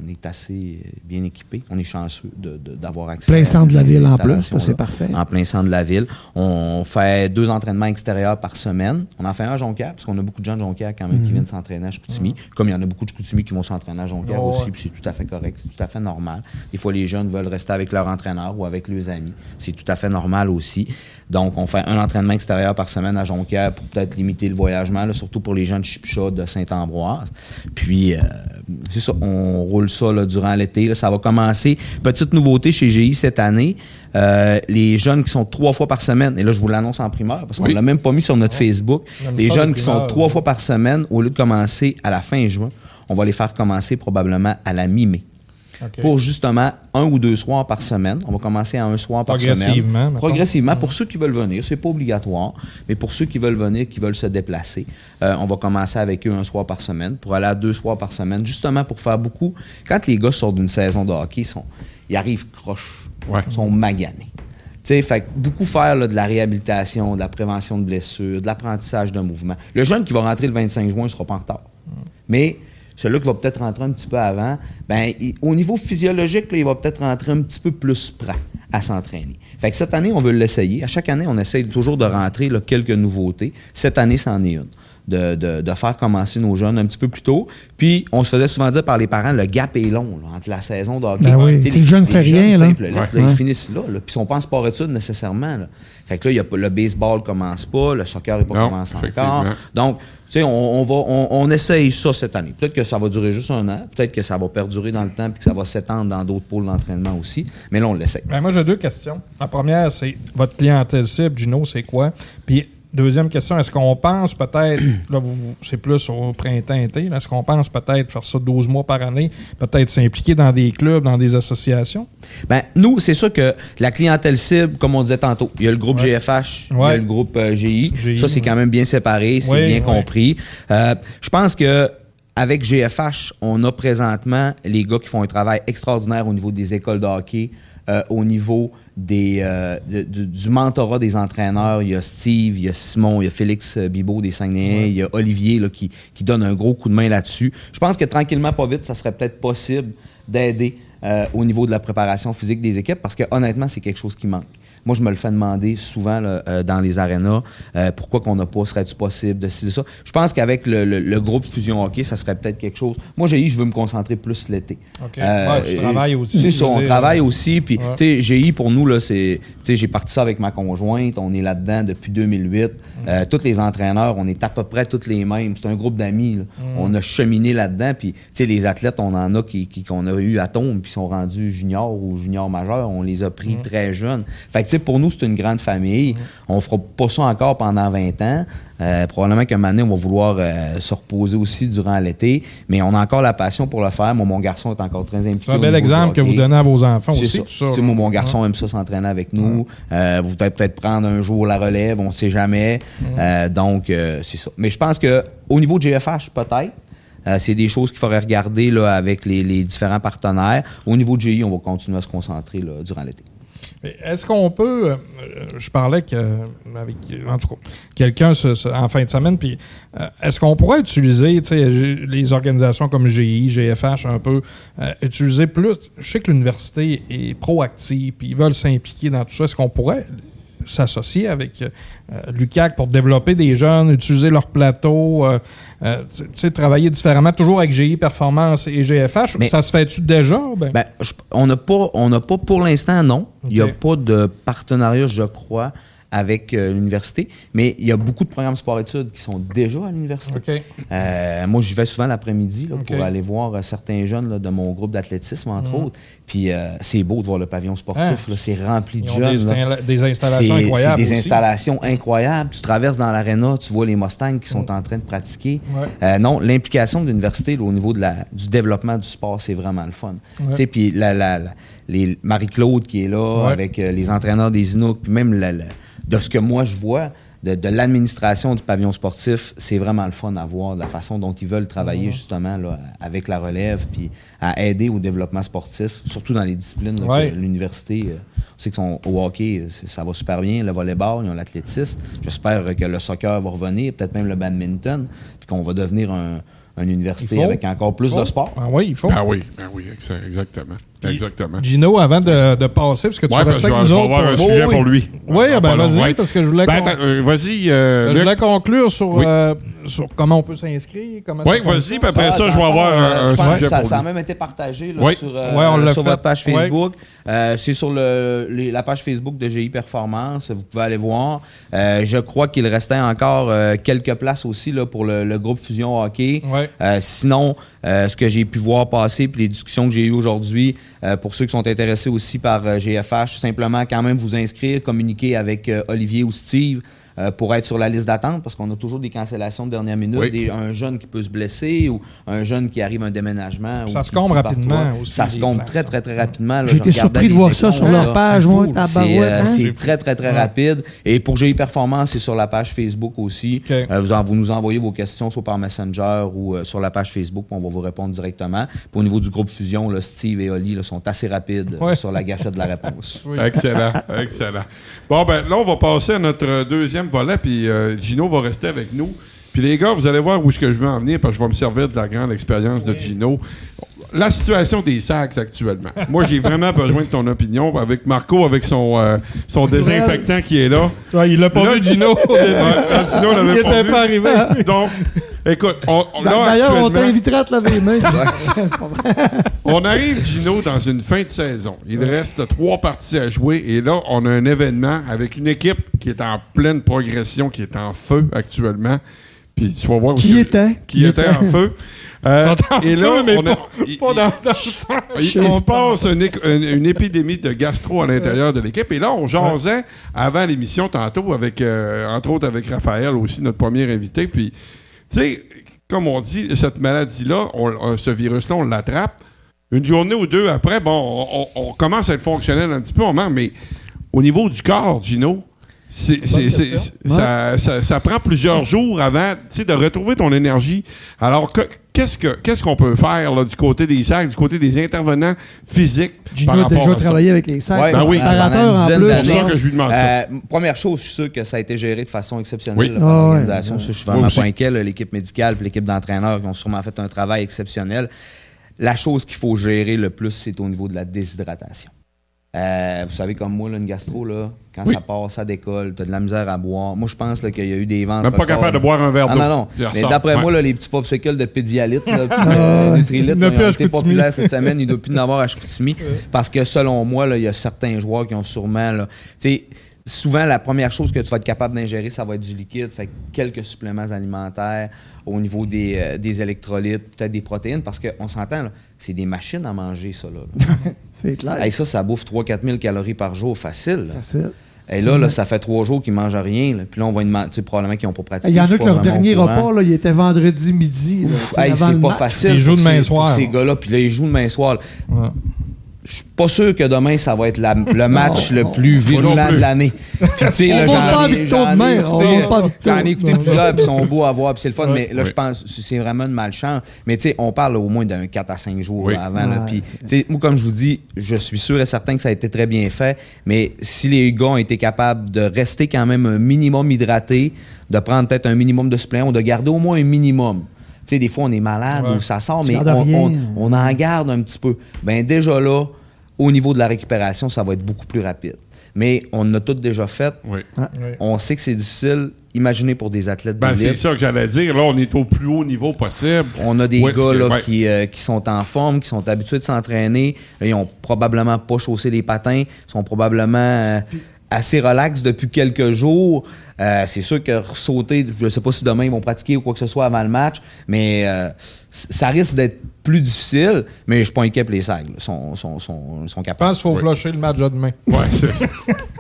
bien équipés. On est chanceux d'avoir accès plein centre de la ville en plus, ça, c'est parfait. En plein centre de la ville. On fait 2 entraînements extérieurs par semaine. On en fait un à Jonquière, parce qu'on a beaucoup de gens de Jonquière quand même qui viennent s'entraîner à Chicoutimi. Comme il y en a beaucoup de Chicoutimi qui vont s'entraîner à Jonquière aussi, puis c'est tout à fait correct, c'est tout à fait normal. Des fois, les jeunes veulent rester avec leur entraîneur ou avec leurs amis. C'est tout à fait normal aussi. Donc, on fait un entraînement extérieur par semaine à Jonquière pour peut-être limiter le voyagement, là, surtout pour les jeunes Chipcha de Saint-Ambroise. Puis, c'est ça, on roule ça là, durant l'été. Là, ça va commencer. Petite nouveauté chez GI cette année, les jeunes qui sont 3 fois par semaine, et là, je vous l'annonce en primeur, parce qu'on ne l'a même pas mis sur notre Facebook, les jeunes qui sont 3 fois par semaine, au lieu de commencer à la fin juin, on va les faire commencer probablement à la mi-mai. Okay. Pour justement 1 ou 2 soirs par semaine. On va commencer à 1 soir par semaine. Progressivement. Pour ceux qui veulent venir. C'est pas obligatoire, mais pour ceux qui veulent venir, qui veulent se déplacer, on va commencer avec eux 1 soir par semaine pour aller à 2 soirs par semaine, justement pour faire beaucoup. Quand les gars sortent d'une saison de hockey, ils arrivent croches. Ils sont maganés. Fait que beaucoup faire là, de la réhabilitation, de la prévention de blessures, de l'apprentissage de mouvement. Le jeune qui va rentrer le 25 juin ne sera pas en retard. Mais celui-là qui va peut-être rentrer un petit peu avant, au niveau physiologique, là, il va peut-être rentrer un petit peu plus prêt à s'entraîner. Fait que cette année, on veut l'essayer. À chaque année, on essaye toujours de rentrer là, quelques nouveautés. Cette année, c'en est une. De faire commencer nos jeunes un petit peu plus tôt. Puis, on se faisait souvent dire par les parents, le gap est long là, entre la saison de hockey. Si le jeune ne fait rien, là. Ils finissent là. Puis, ils sont pas en sport-études nécessairement. Là. Fait que là, le baseball commence pas, le soccer n'est pas commencé encore. Donc, tu sais, on essaye ça cette année. Peut-être que ça va durer juste 1 an, peut-être que ça va perdurer dans le temps puis que ça va s'étendre dans d'autres pôles d'entraînement aussi. Mais là, on l'essaye. Moi, j'ai 2 questions. La première, c'est votre clientèle cible, Gino, c'est quoi? Puis, deuxième question, est-ce qu'on pense peut-être, là, c'est plus au printemps-été, est-ce qu'on pense peut-être faire ça 12 mois par année, peut-être s'impliquer dans des clubs, dans des associations? Ben, nous, c'est sûr que la clientèle cible, comme on disait tantôt, il y a le groupe GFH, il y a le groupe GI. Ça, c'est quand même bien séparé, c'est bien compris. Je pense que avec GFH, on a présentement les gars qui font un travail extraordinaire au niveau des écoles de hockey, au niveau du mentorat des entraîneurs. Il y a Steve, il y a Simon, il y a Félix Bibeau des Saguenayens, il y a Olivier là, qui donne un gros coup de main là-dessus. Je pense que tranquillement, pas vite, ça serait peut-être possible d'aider au niveau de la préparation physique des équipes parce que honnêtement, c'est quelque chose qui manque. Moi, je me le fais demander souvent là, dans les arénas. Pourquoi qu'on n'a pas, serait-tu possible de ça? Je pense qu'avec le groupe Fusion Hockey, ça serait peut-être quelque chose. Moi, GI, je veux me concentrer plus l'été. OK. Tu travailles aussi. C'est ça, on travaille aussi. Puis, tu sais, GI, pour nous, là, j'ai parti ça avec ma conjointe. On est là-dedans depuis 2008. Tous les entraîneurs, on est à peu près tous les mêmes. C'est un groupe d'amis. On a cheminé là-dedans. Puis, tu sais, les athlètes, on en a qu'on a eu à tombe, puis sont rendus juniors ou juniors majeurs. On les a pris très jeunes. Fait que, pour nous, c'est une grande famille. On fera pas ça encore pendant 20 ans. Probablement qu'un moment donné, on va vouloir se reposer aussi durant l'été. Mais on a encore la passion pour le faire. Moi, mon garçon est encore très impliqué. C'est un bel exemple que vous donnez à vos enfants aussi. Tout ça. Moi, mon garçon aime ça s'entraîner avec nous. Vous devez peut-être prendre un jour la relève. On ne sait jamais. Donc, c'est ça. Mais je pense qu'au niveau de GFH, peut-être. C'est des choses qu'il faudrait regarder là, avec les différents partenaires. Au niveau de GI, on va continuer à se concentrer là, durant l'été. Est-ce qu'on peut... je parlais avec en tout cas, quelqu'un en fin de semaine, puis est-ce qu'on pourrait utiliser les organisations comme GI, GFH, un peu, utiliser plus... Je sais que l'université est proactive, puis ils veulent s'impliquer dans tout ça. Est-ce qu'on pourrait s'associer avec l'UQAC pour développer des jeunes, utiliser leur plateau, travailler différemment, toujours avec GI Performance et GFH? Mais ça se fait-tu déjà? On n'a pas pour l'instant, non. Okay. Il n'y a pas de partenariat, je crois, avec l'université, mais il y a beaucoup de programmes sport-études qui sont déjà à l'université. Okay. Moi, j'y vais souvent l'après-midi là, pour aller voir certains jeunes là, de mon groupe d'athlétisme, entre autres. Puis c'est beau de voir le pavillon sportif. Là, c'est rempli de jeunes. Des installations incroyables. C'est des installations incroyables. Tu traverses dans l'aréna, tu vois les Mustangs qui sont en train de pratiquer. Non, l'implication de l'université là, au niveau du développement du sport, c'est vraiment le fun. Puis Marie-Claude qui est là avec les entraîneurs des Inuks, puis même de ce que moi je vois, de l'administration du pavillon sportif, c'est vraiment le fun à voir, de la façon dont ils veulent travailler justement là, avec la relève, puis à aider au développement sportif, surtout dans les disciplines là, que l'université. On sait qu'ils sont au hockey, ça va super bien, le volleyball, ils ont l'athlétisme. J'espère que le soccer va revenir, peut-être même le badminton, puis qu'on va devenir une université avec encore plus de sport. Ah oui, il faut. Ah oui, exactement. Exactement. Gino, avant de passer, parce que tu restes avec nous autres. Je vais avoir un sujet pour lui. Oui, vas-y, parce que je voulais... vas-y, je voulais conclure sur comment on peut s'inscrire. Oui, vas-y, puis après ça, je vais avoir un sujet pour lui. Ça a même été partagé là, sur votre page Facebook. C'est sur la page Facebook de GI Performance. Vous pouvez aller voir. Je crois qu'il restait encore quelques places aussi là, pour le groupe Fusion Hockey. Sinon, ce que j'ai pu voir passer, puis les discussions que j'ai eues aujourd'hui, pour ceux qui sont intéressés aussi par GFH, simplement quand même vous inscrire, communiquer avec Olivier ou Steve pour être sur la liste d'attente, parce qu'on a toujours des cancellations de dernière minute, un jeune qui peut se blesser ou un jeune qui arrive à un déménagement. Ça se comble rapidement aussi. Ça se comble très, très, très rapidement. J'ai été surpris de voir ça sur leur page. C'est très, très, très rapide. Et pour GI Performance, c'est sur la page Facebook aussi. Vous nous envoyez vos questions soit par Messenger ou sur la page Facebook, on va vous répondre directement. Puis au niveau du groupe Fusion, là, Steve et Oli là, sont assez rapides sur la gâchette de la réponse. Excellent, excellent. Bon, ben là, on va passer à notre deuxième volet, puis Gino va rester avec nous. Puis les gars, vous allez voir où est-ce que je veux en venir, parce que je vais me servir de la grande expérience de Gino. La situation des sacs actuellement. Moi, j'ai vraiment besoin de ton opinion. Avec Marco, avec son désinfectant qui est là. Il l'a pas vu, Gino. Gino l'avait il n'était pas arrivé. Donc, écoute, d'ailleurs, on t'invitera à te laver les mains. On arrive, Gino, dans une fin de saison. Il reste 3 parties à jouer. Et là, on a un événement avec une équipe qui est en pleine progression, qui est en feu actuellement. Puis tu vas voir Qui était en feu. Et là, mais on a, pas dans le sens. il se passe une épidémie de gastro à l'intérieur de l'équipe. Et là, on jasait avant l'émission tantôt, avec entre autres avec Raphaël aussi, notre premier invité. Puis, tu sais, comme on dit, cette maladie-là, ce virus-là, on l'attrape. Une journée ou deux après, bon, on commence à être fonctionnel un petit peu, mais au niveau du corps, Gino, ça prend plusieurs jours avant de retrouver ton énergie. Alors, qu'est-ce qu'on peut faire là, du côté des sacs, du côté des intervenants physiques? Gino a déjà travaillé avec les sacs. Ouais, ben oui. Préparateur en plus. C'est ça que je lui demande ça. Première chose, je suis sûr que ça a été géré de façon exceptionnelle Oui. par l'organisation. Ça, je suis vraiment Moi aussi. pas inquiet. L'équipe médicale et l'équipe d'entraîneurs qui ont sûrement fait un travail exceptionnel. La chose qu'il faut gérer le plus, c'est au niveau de la déshydratation. Vous savez, comme moi, là, une gastro, là, quand ça part, ça décolle, t'as de la misère à boire. Moi, je pense qu'il y a eu des ventes. Même pas capable de boire un verre d'eau. Non. Mais d'après moi, là, les petits popsicles de Pédialyte, Nutrilite, Il n'y en a ils plus ont à été Chicoutimi. populaires cette semaine. Il ne doit plus en avoir à Chicoutimi. Parce que selon moi, là, il y a certains joueurs qui ont sûrement... là, tu sais, souvent, la première chose que tu vas être capable d'ingérer, ça va être du liquide. Fait que quelques suppléments alimentaires au niveau des électrolytes, peut-être des protéines, parce qu'on s'entend, là, c'est des machines à manger, ça. Là. C'est clair. Hey, ça bouffe 3-4 000 calories par jour, facile. Là. Facile. Et là, ça fait 3 jours qu'ils ne mangent rien. Là. Puis là, on va demander, probablement qu'ils n'ont pas pratiqué. Il y en je a suis que pas leur vraiment dernier au courant. repas, là, il était vendredi midi. Là, Hey, avant c'est le pas match. facile. Ils jouent pour demain ces- soir. pour ces gars-là. Puis là, ils jouent demain soir. Ouais. Je suis pas sûr que demain, ça va être le match le plus Moi non virulent plus. de l'année. Puis, tu sais, là, On va pas à Victo demain, on va pas à Victo. j'en ai écouté plusieurs, puis ils sont beaux à voir, puis c'est le fun. Mais là, Oui. je pense que c'est vraiment une malchance. Mais tu sais, on parle au moins d'un 4 à 5 jours Oui. là, avant. Là, Ouais. puis, tu sais, moi, comme je vous dis, je suis sûr et certain que ça a été très bien fait. Mais si les gars ont été capables de rester quand même un minimum hydratés, de prendre peut-être un minimum de suppléments ou de garder au moins un minimum. Tu sais, des fois, on est malade ou ça sort, mais gardes rien. on en garde un petit peu. Ben déjà là, au niveau de la récupération, ça va être beaucoup plus rapide. Mais on l'a tout déjà fait. Oui. On sait que c'est difficile. Imaginez pour des athlètes Ben, c'est d'élite. ça que j'allais dire. Là, on est au plus haut niveau possible. On a des Où est-ce gars que- là, ouais. qui sont en forme, qui sont habitués de s'entraîner. Là, ils ont probablement pas chaussé les patins. Ils sont probablement assez relax depuis quelques jours. C'est sûr que sauter, je ne sais pas si demain ils vont pratiquer ou quoi que ce soit avant le match, mais ça risque d'être plus difficile. Mais je ne suis pas inquiet pour les sacs. Ils sont Je capables. pense qu'il faut flusher le match de demain. Ouais, c'est ça.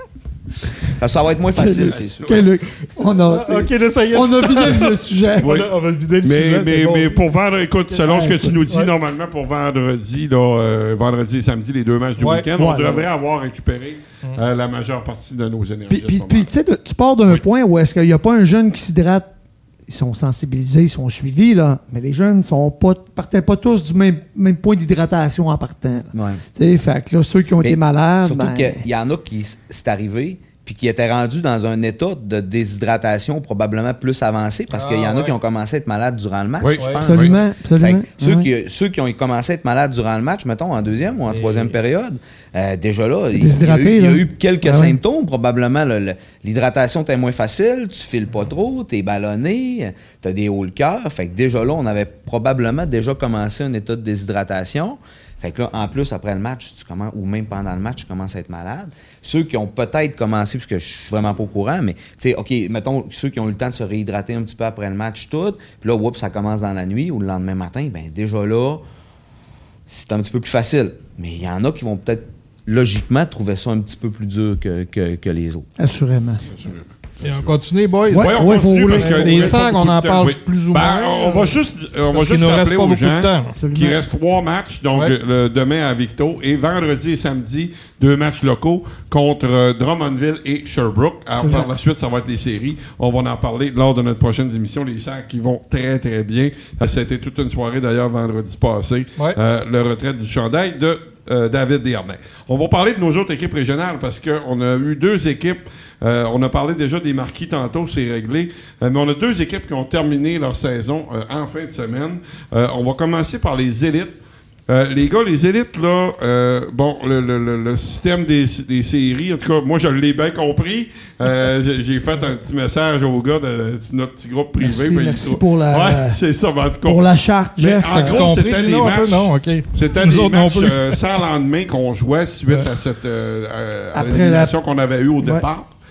Ça va être moins facile, c'est sûr. OK, Luc. On a là, ça y est. on a vidé le sujet. Oui. On va le vider le Mais, sujet, c'est bon. mais pour vendredi, écoute, selon ce que tu nous dis, Ouais. normalement, pour vendredi, là, vendredi et samedi, les 2 matchs du Ouais. week-end, on Ouais, devrait avoir récupéré la majeure partie de nos énergies. Puis, à ce puis, moment-là. tu sais, tu pars d'un point où est-ce qu'il n'y a pas un jeune qui s'hydrate. Ils sont sensibilisés, ils sont suivis, là. Mais les jeunes ne partaient pas tous du même point d'hydratation en partant. là. Ouais. Tu sais, fait que là, ceux qui ont Mais été malades, surtout ben, qu'il y en a qui c'est arrivé puis qui étaient rendus dans un état de déshydratation probablement plus avancé parce qu'il y en a qui ont commencé à être malades durant le match, Oui. je pense. absolument, absolument. Fait que Ouais. ceux qui ont commencé à être malades durant le match, mettons en deuxième ou en troisième période, déjà là, il y a Déshydraté, eu là. quelques Ah ouais. symptômes. Probablement, l'hydratation était moins facile, tu files pas trop, tu es ballonné, tu as des hauts le cœur. Fait que déjà là, on avait probablement déjà commencé un état de déshydratation. Fait que là, en plus, après le match, ou même pendant le match, tu commences à être malade. Ceux qui ont peut-être commencé, parce que je suis vraiment pas au courant, mais, tu sais, OK, mettons, ceux qui ont eu le temps de se réhydrater un petit peu après le match, tout, puis là, oups, ça commence dans la nuit ou le lendemain matin, ben déjà là, c'est un petit peu plus facile. Mais il y en a qui vont peut-être, logiquement, trouver ça un petit peu plus dur que les autres. Assurément. Et on continue, boys. Ouais. Ouais, on Ouais, continue faut parce rouler. que Les il reste pas sacs, beaucoup on en de temps. parle Oui. plus ou Ben, moins. on va juste Parce qu'il nous reste rappeler pas aux beaucoup de gens temps. qu'il reste 3 matchs. Donc, Ouais. demain à Victo et vendredi et samedi, 2 matchs locaux contre Drummondville et Sherbrooke. Alors, par la suite, ça va être des séries. On va en parler lors de notre prochaine émission. Les sacs qui vont très, très bien. Ça a été toute une soirée, d'ailleurs, vendredi passé. Ouais. Le retrait du chandail de David Desjardins. On va parler de nos autres équipes régionales parce qu'on a eu 2 équipes. On a parlé déjà des marquis tantôt, c'est réglé. Mais on a 2 équipes qui ont terminé leur saison en fin de semaine. On va commencer par les élites. Les gars, les élites, là, bon, le système des séries, en tout cas, moi, je l'ai bien compris. J'ai fait un petit message aux gars de notre petit groupe privé. Merci, puis merci ils- pour la- Ouais, c'est ça. Ben, en tout cas, Pour la charte, mais Jeff. en As-tu gros, compris, c'était des Gino, un peu? matchs. Non, OK. C'était Nous des autres non matchs plus. sans lendemain qu'on jouait suite à cette Après élimination qu'on avait eue au départ.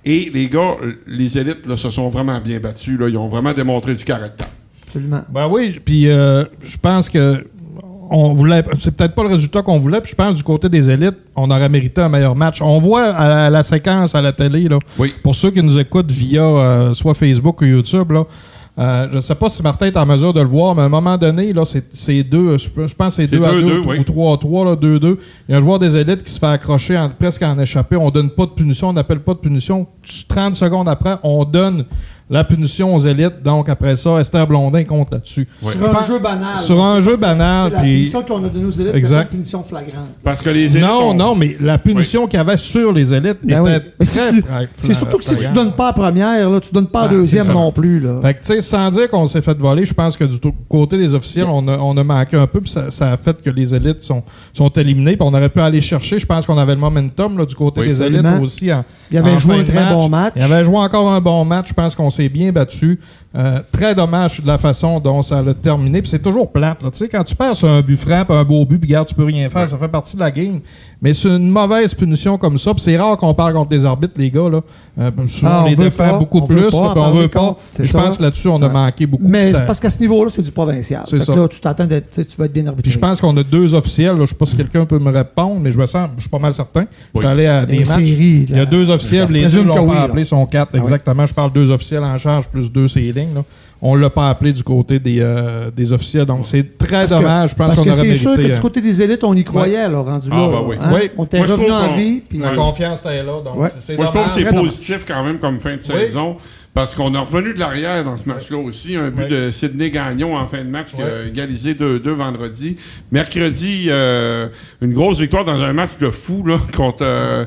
Et les gars, les élites là, se sont vraiment bien battus. Là. Ils ont vraiment démontré du caractère. Absolument. Ben oui, puis je pense que on voulait, c'est peut-être pas le résultat qu'on voulait, puis je pense du côté des élites, on aurait mérité un meilleur match. On voit à la séquence à la télé, là, pour ceux qui nous écoutent via soit Facebook ou YouTube, là, je ne sais pas si Martin est en mesure de le voir, mais à un moment donné, là, c'est deux, je pense que c'est 2-2 ou 3-3, 2-2. Il y a un joueur des élites qui se fait accrocher presque en échappé. On donne pas de punition, on n'appelle pas de punition. 30 secondes après, on donne la punition aux élites. Donc, après ça, Esther Blondin compte là-dessus. Oui. Sur un jeu banal. Sur un jeu banal. La punition qu'on a donnée aux élites, c'est une punition flagrante. Parce que les élites non, mais la punition qu'il y avait sur les élites était très c'est surtout que si tu donnes pas la première, là, tu donnes pas la deuxième non plus. Là. Fait que, tu sais, sans dire qu'on s'est fait voler, je pense que du côté des officiels, on a manqué un peu, puis ça a fait que les élites sont éliminés, puis on aurait pu aller chercher. Je pense qu'on avait le momentum là, du côté des élites aussi. Il avait joué un très bon match. Il avait joué encore un bon match. Je pense qu'on s'est bien battu. Très dommage de la façon dont ça l'a terminé. Puis c'est toujours plate. Tu sais, quand tu perds sur un but franc, un beau but, puis regarde, tu peux rien faire. Ça fait partie de la game. Mais c'est une mauvaise punition comme ça. Puis c'est rare qu'on parle contre les arbitres, les gars. Là. Souvent, on les défend beaucoup plus. On veut pas. Je pense que là-dessus, on a manqué beaucoup. Mais c'est parce qu'à ce niveau-là, c'est du provincial. C'est ça. Là, tu t'attends d'être, tu vas être bien arbitré. Puis je pense qu'on a 2 officiels. Là. Je ne sais pas si quelqu'un peut me répondre, mais je suis pas mal certain. Je suis allé à des matchs. Il y a 2 officiels. Les 2 l'ont pas appelé, sont 4. Exactement. Je parle 2 officiels en charge plus 2 ceiling. On ne l'a pas appelé du côté des officiels. Donc, c'est très dommage. Je pense qu'on aurait mérité. C'est sûr que du côté des élites, on y croyait, là, rendu là. Oui. On était revenu en vie. La confiance était là. Donc, moi, je trouve que c'est positif quand même comme fin de saison. Parce qu'on est revenu de l'arrière dans ce match-là aussi. Un but de Sidney Gagnon en fin de match qui a égalisé 2-2 vendredi. Mercredi, une grosse victoire dans un match de fou là, contre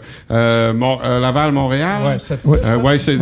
Laval-Montréal. Ouais, 7-6. C'est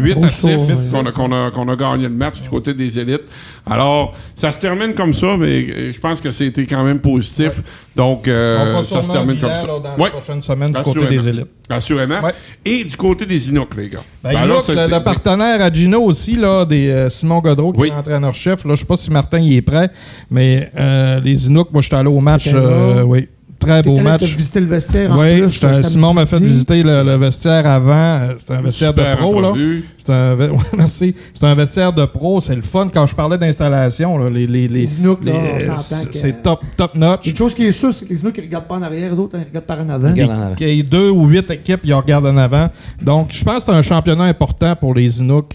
8-6 qu'on a gagné le match du côté des élites. Alors, ça se termine comme ça, mais je pense que c'était quand même positif. Donc, ça se termine comme ça. Là, dans la prochaine semaine du côté des élites. Assurément. Et du côté des Inuks, les gars. Le partenaire à Gino aussi, là, Simon Godreau, qui est l'entraîneur-chef. Je ne sais pas si Martin y est prêt, mais les Inuks, moi, je suis allé au match. Très beau match. Tu as visité le vestiaire en plus. Simon m'a fait visiter le vestiaire avant. C'est un vestiaire de pro, là. Merci. C'est un vestiaire de pro. C'est le fun. Quand je parlais d'installation, là, les Inuks, c'est top notch. Une chose qui est sûre, c'est que les Inuks, ils ne regardent pas en arrière. Les autres, ils regardent par en avant. Il y a 2 ou 8 équipes, ils regardent en avant. Donc, je pense que c'est un championnat important pour les Inuks.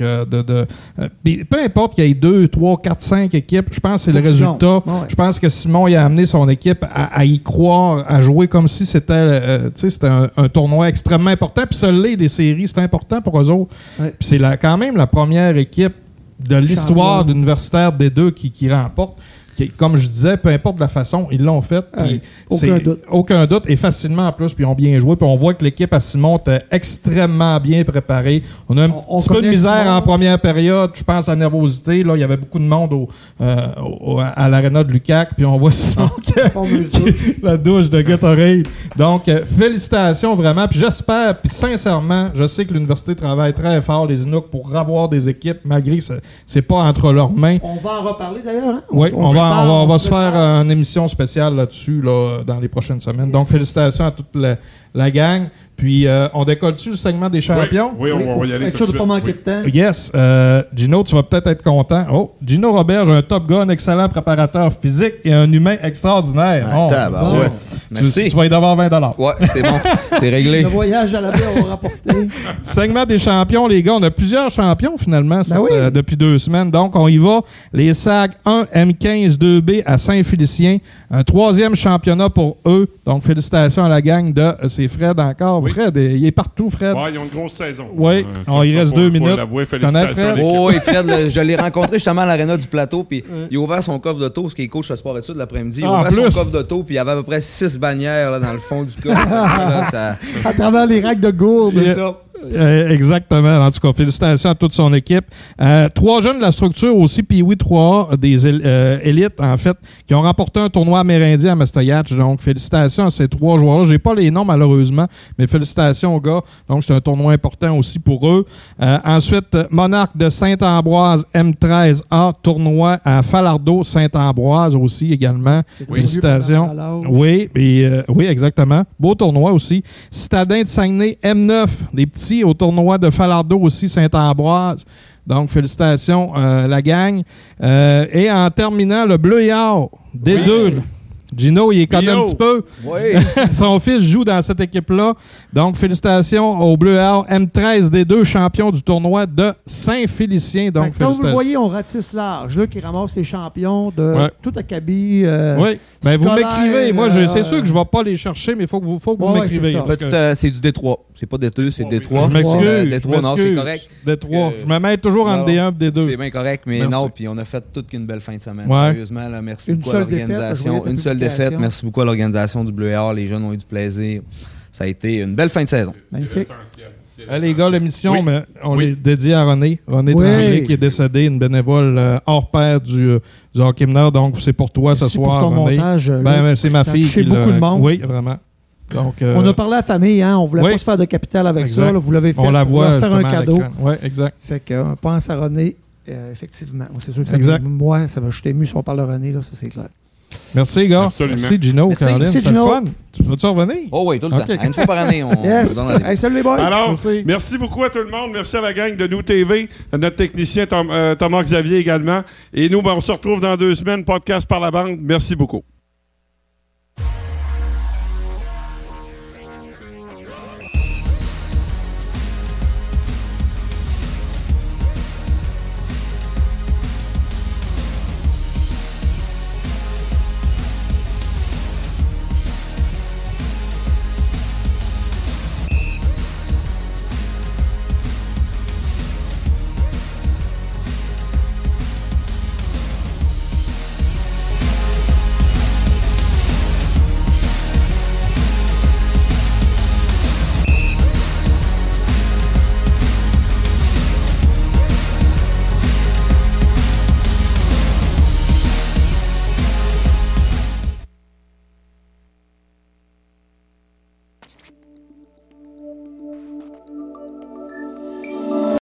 Peu importe qu'il y ait 2, 3, 4, 5 équipes, je pense que c'est le résultat. Je pense que Simon il a amené son équipe à y croire, à jouer comme si c'était un tournoi extrêmement important. Puis ça l'est, les séries, c'est important pour eux autres. Puis c'est quand même la première équipe de l'histoire d'universitaire des deux qui remporte. Comme je disais, peu importe la façon, ils l'ont fait. Aucun doute. Et facilement en plus, puis ils ont bien joué. Puis on voit que l'équipe à Simon était extrêmement bien préparée. On a un petit peu de misère Simon en première période. Je pense à la nervosité. Là, il y avait beaucoup de monde à l'aréna de Lucac. Puis on voit Simon la douche de Gatorade. Donc, félicitations vraiment. Puis j'espère, puis sincèrement, je sais que l'université travaille très fort, les Inuks, pour avoir des équipes, malgré que c'est pas entre leurs mains. On va en reparler d'ailleurs. Hein? Oui, on va se faire une émission spéciale là-dessus dans les prochaines semaines. Donc, félicitations à toute la gang. Puis, on décolle-tu le segment des champions? Oui, on va y aller. Être sûr de ne pas manquer de temps. Yes. Gino, tu vas peut-être être content. Oh, Gino Roberge, un top gun, excellent préparateur physique et un humain extraordinaire. Merci. Tu vas y devoir $20. Ouais, c'est bon. C'est réglé. Le voyage à la baie, on va rapporter. Segment des champions, les gars. On a plusieurs champions, finalement, depuis 2 semaines. Donc, on y va. Les SAG 1 M15 2B à Saint-Félicien. Un 3e championnat pour eux. Donc, félicitations à la gang de... C'est Fred encore. Oui. Fred, il est partout, Fred. Oui, ils ont une grosse saison. Oui, il reste 2 minutes. Félicitations. Oui, Fred, je l'ai rencontré justement à l'aréna du plateau, puis il a ouvert son coffre d'auto, ce qui est coach de sport études l'après-midi. Il a ouvert son coffre d'auto, puis il y avait à peu près 6 bannières là, dans le fond du coffre. À travers les racks de gourde. C'est ça. Exactement. En tout cas, félicitations à toute son équipe. 3 jeunes de la structure aussi, puis oui, 3 des élites, en fait, qui ont remporté un tournoi amérindien à Mastoyatch. Donc, félicitations à ces 3 joueurs-là. J'ai pas les noms, malheureusement, mais félicitations aux gars. Donc, c'est un tournoi important aussi pour eux. Ensuite, Monarque de Saint-Ambroise, M13A, tournoi à Falardeau, Saint-Ambroise aussi également. Oui. Félicitations. Oui, exactement. Beau tournoi aussi. Citadin de Saguenay, M9, des petits aussi au tournoi de Falardeau aussi Saint-Ambroise. Donc, félicitations, la gang. Et en terminant, le Bleu et Or, D2. Oui. Gino, il est connaît un petit peu. Oui. Son fils joue dans cette équipe-là. Donc, félicitations au Bleu et Or, M13 D2, champion du tournoi de Saint-Félicien. Donc, comme vous le voyez, on ratisse large, là, qui ramasse les champions de tout acabit. Oui. Ben, vous m'écrivez. Moi, c'est sûr que je ne vais pas les chercher, mais il faut que vous m'écrivez. C'est du D3. C'est pas D2, c'est D3. Je m'excuse. D3, non, c'est correct. D3. Je me mets toujours entre D1 et D2. C'est bien correct, mais non. Puis on a fait toute qu'une belle fin de semaine. Sérieusement, là, merci beaucoup à l'organisation. Une seule défaite. Merci beaucoup à l'organisation du Bleu et Or. Les jeunes ont eu du plaisir. Ça a été une belle fin de saison. Magnifique. Les gars, l'émission, mais on est dédié à René. René Tremblay, qui est décédé, une bénévole hors pair du hockey mineur. Donc, c'est pour toi ce soir, pour ton René. Montage, c'est ma fille. Chez beaucoup de monde. Oui, vraiment. Donc, on a parlé à la famille, hein? On ne voulait pas se faire de capital avec ça. Là, vous l'avez fait. On la voit faire un cadeau. Oui, exact. Fait qu'on pense à René, effectivement. C'est sûr que moi, ça va jeter ému si on parle de René, là, ça c'est clair. Merci, gars. Absolument. Merci, Gino. Caroline. Merci, C'était le fun. Tu vas-tu revenir? Oh oui, tout le temps. Une fois par année, on donne la salut les boys. Alors, merci beaucoup à tout le monde. Merci à la gang de Nous TV, à notre technicien Thomas Xavier également. Et nous, on se retrouve dans 2 semaines. Podcast par la bande. Merci beaucoup.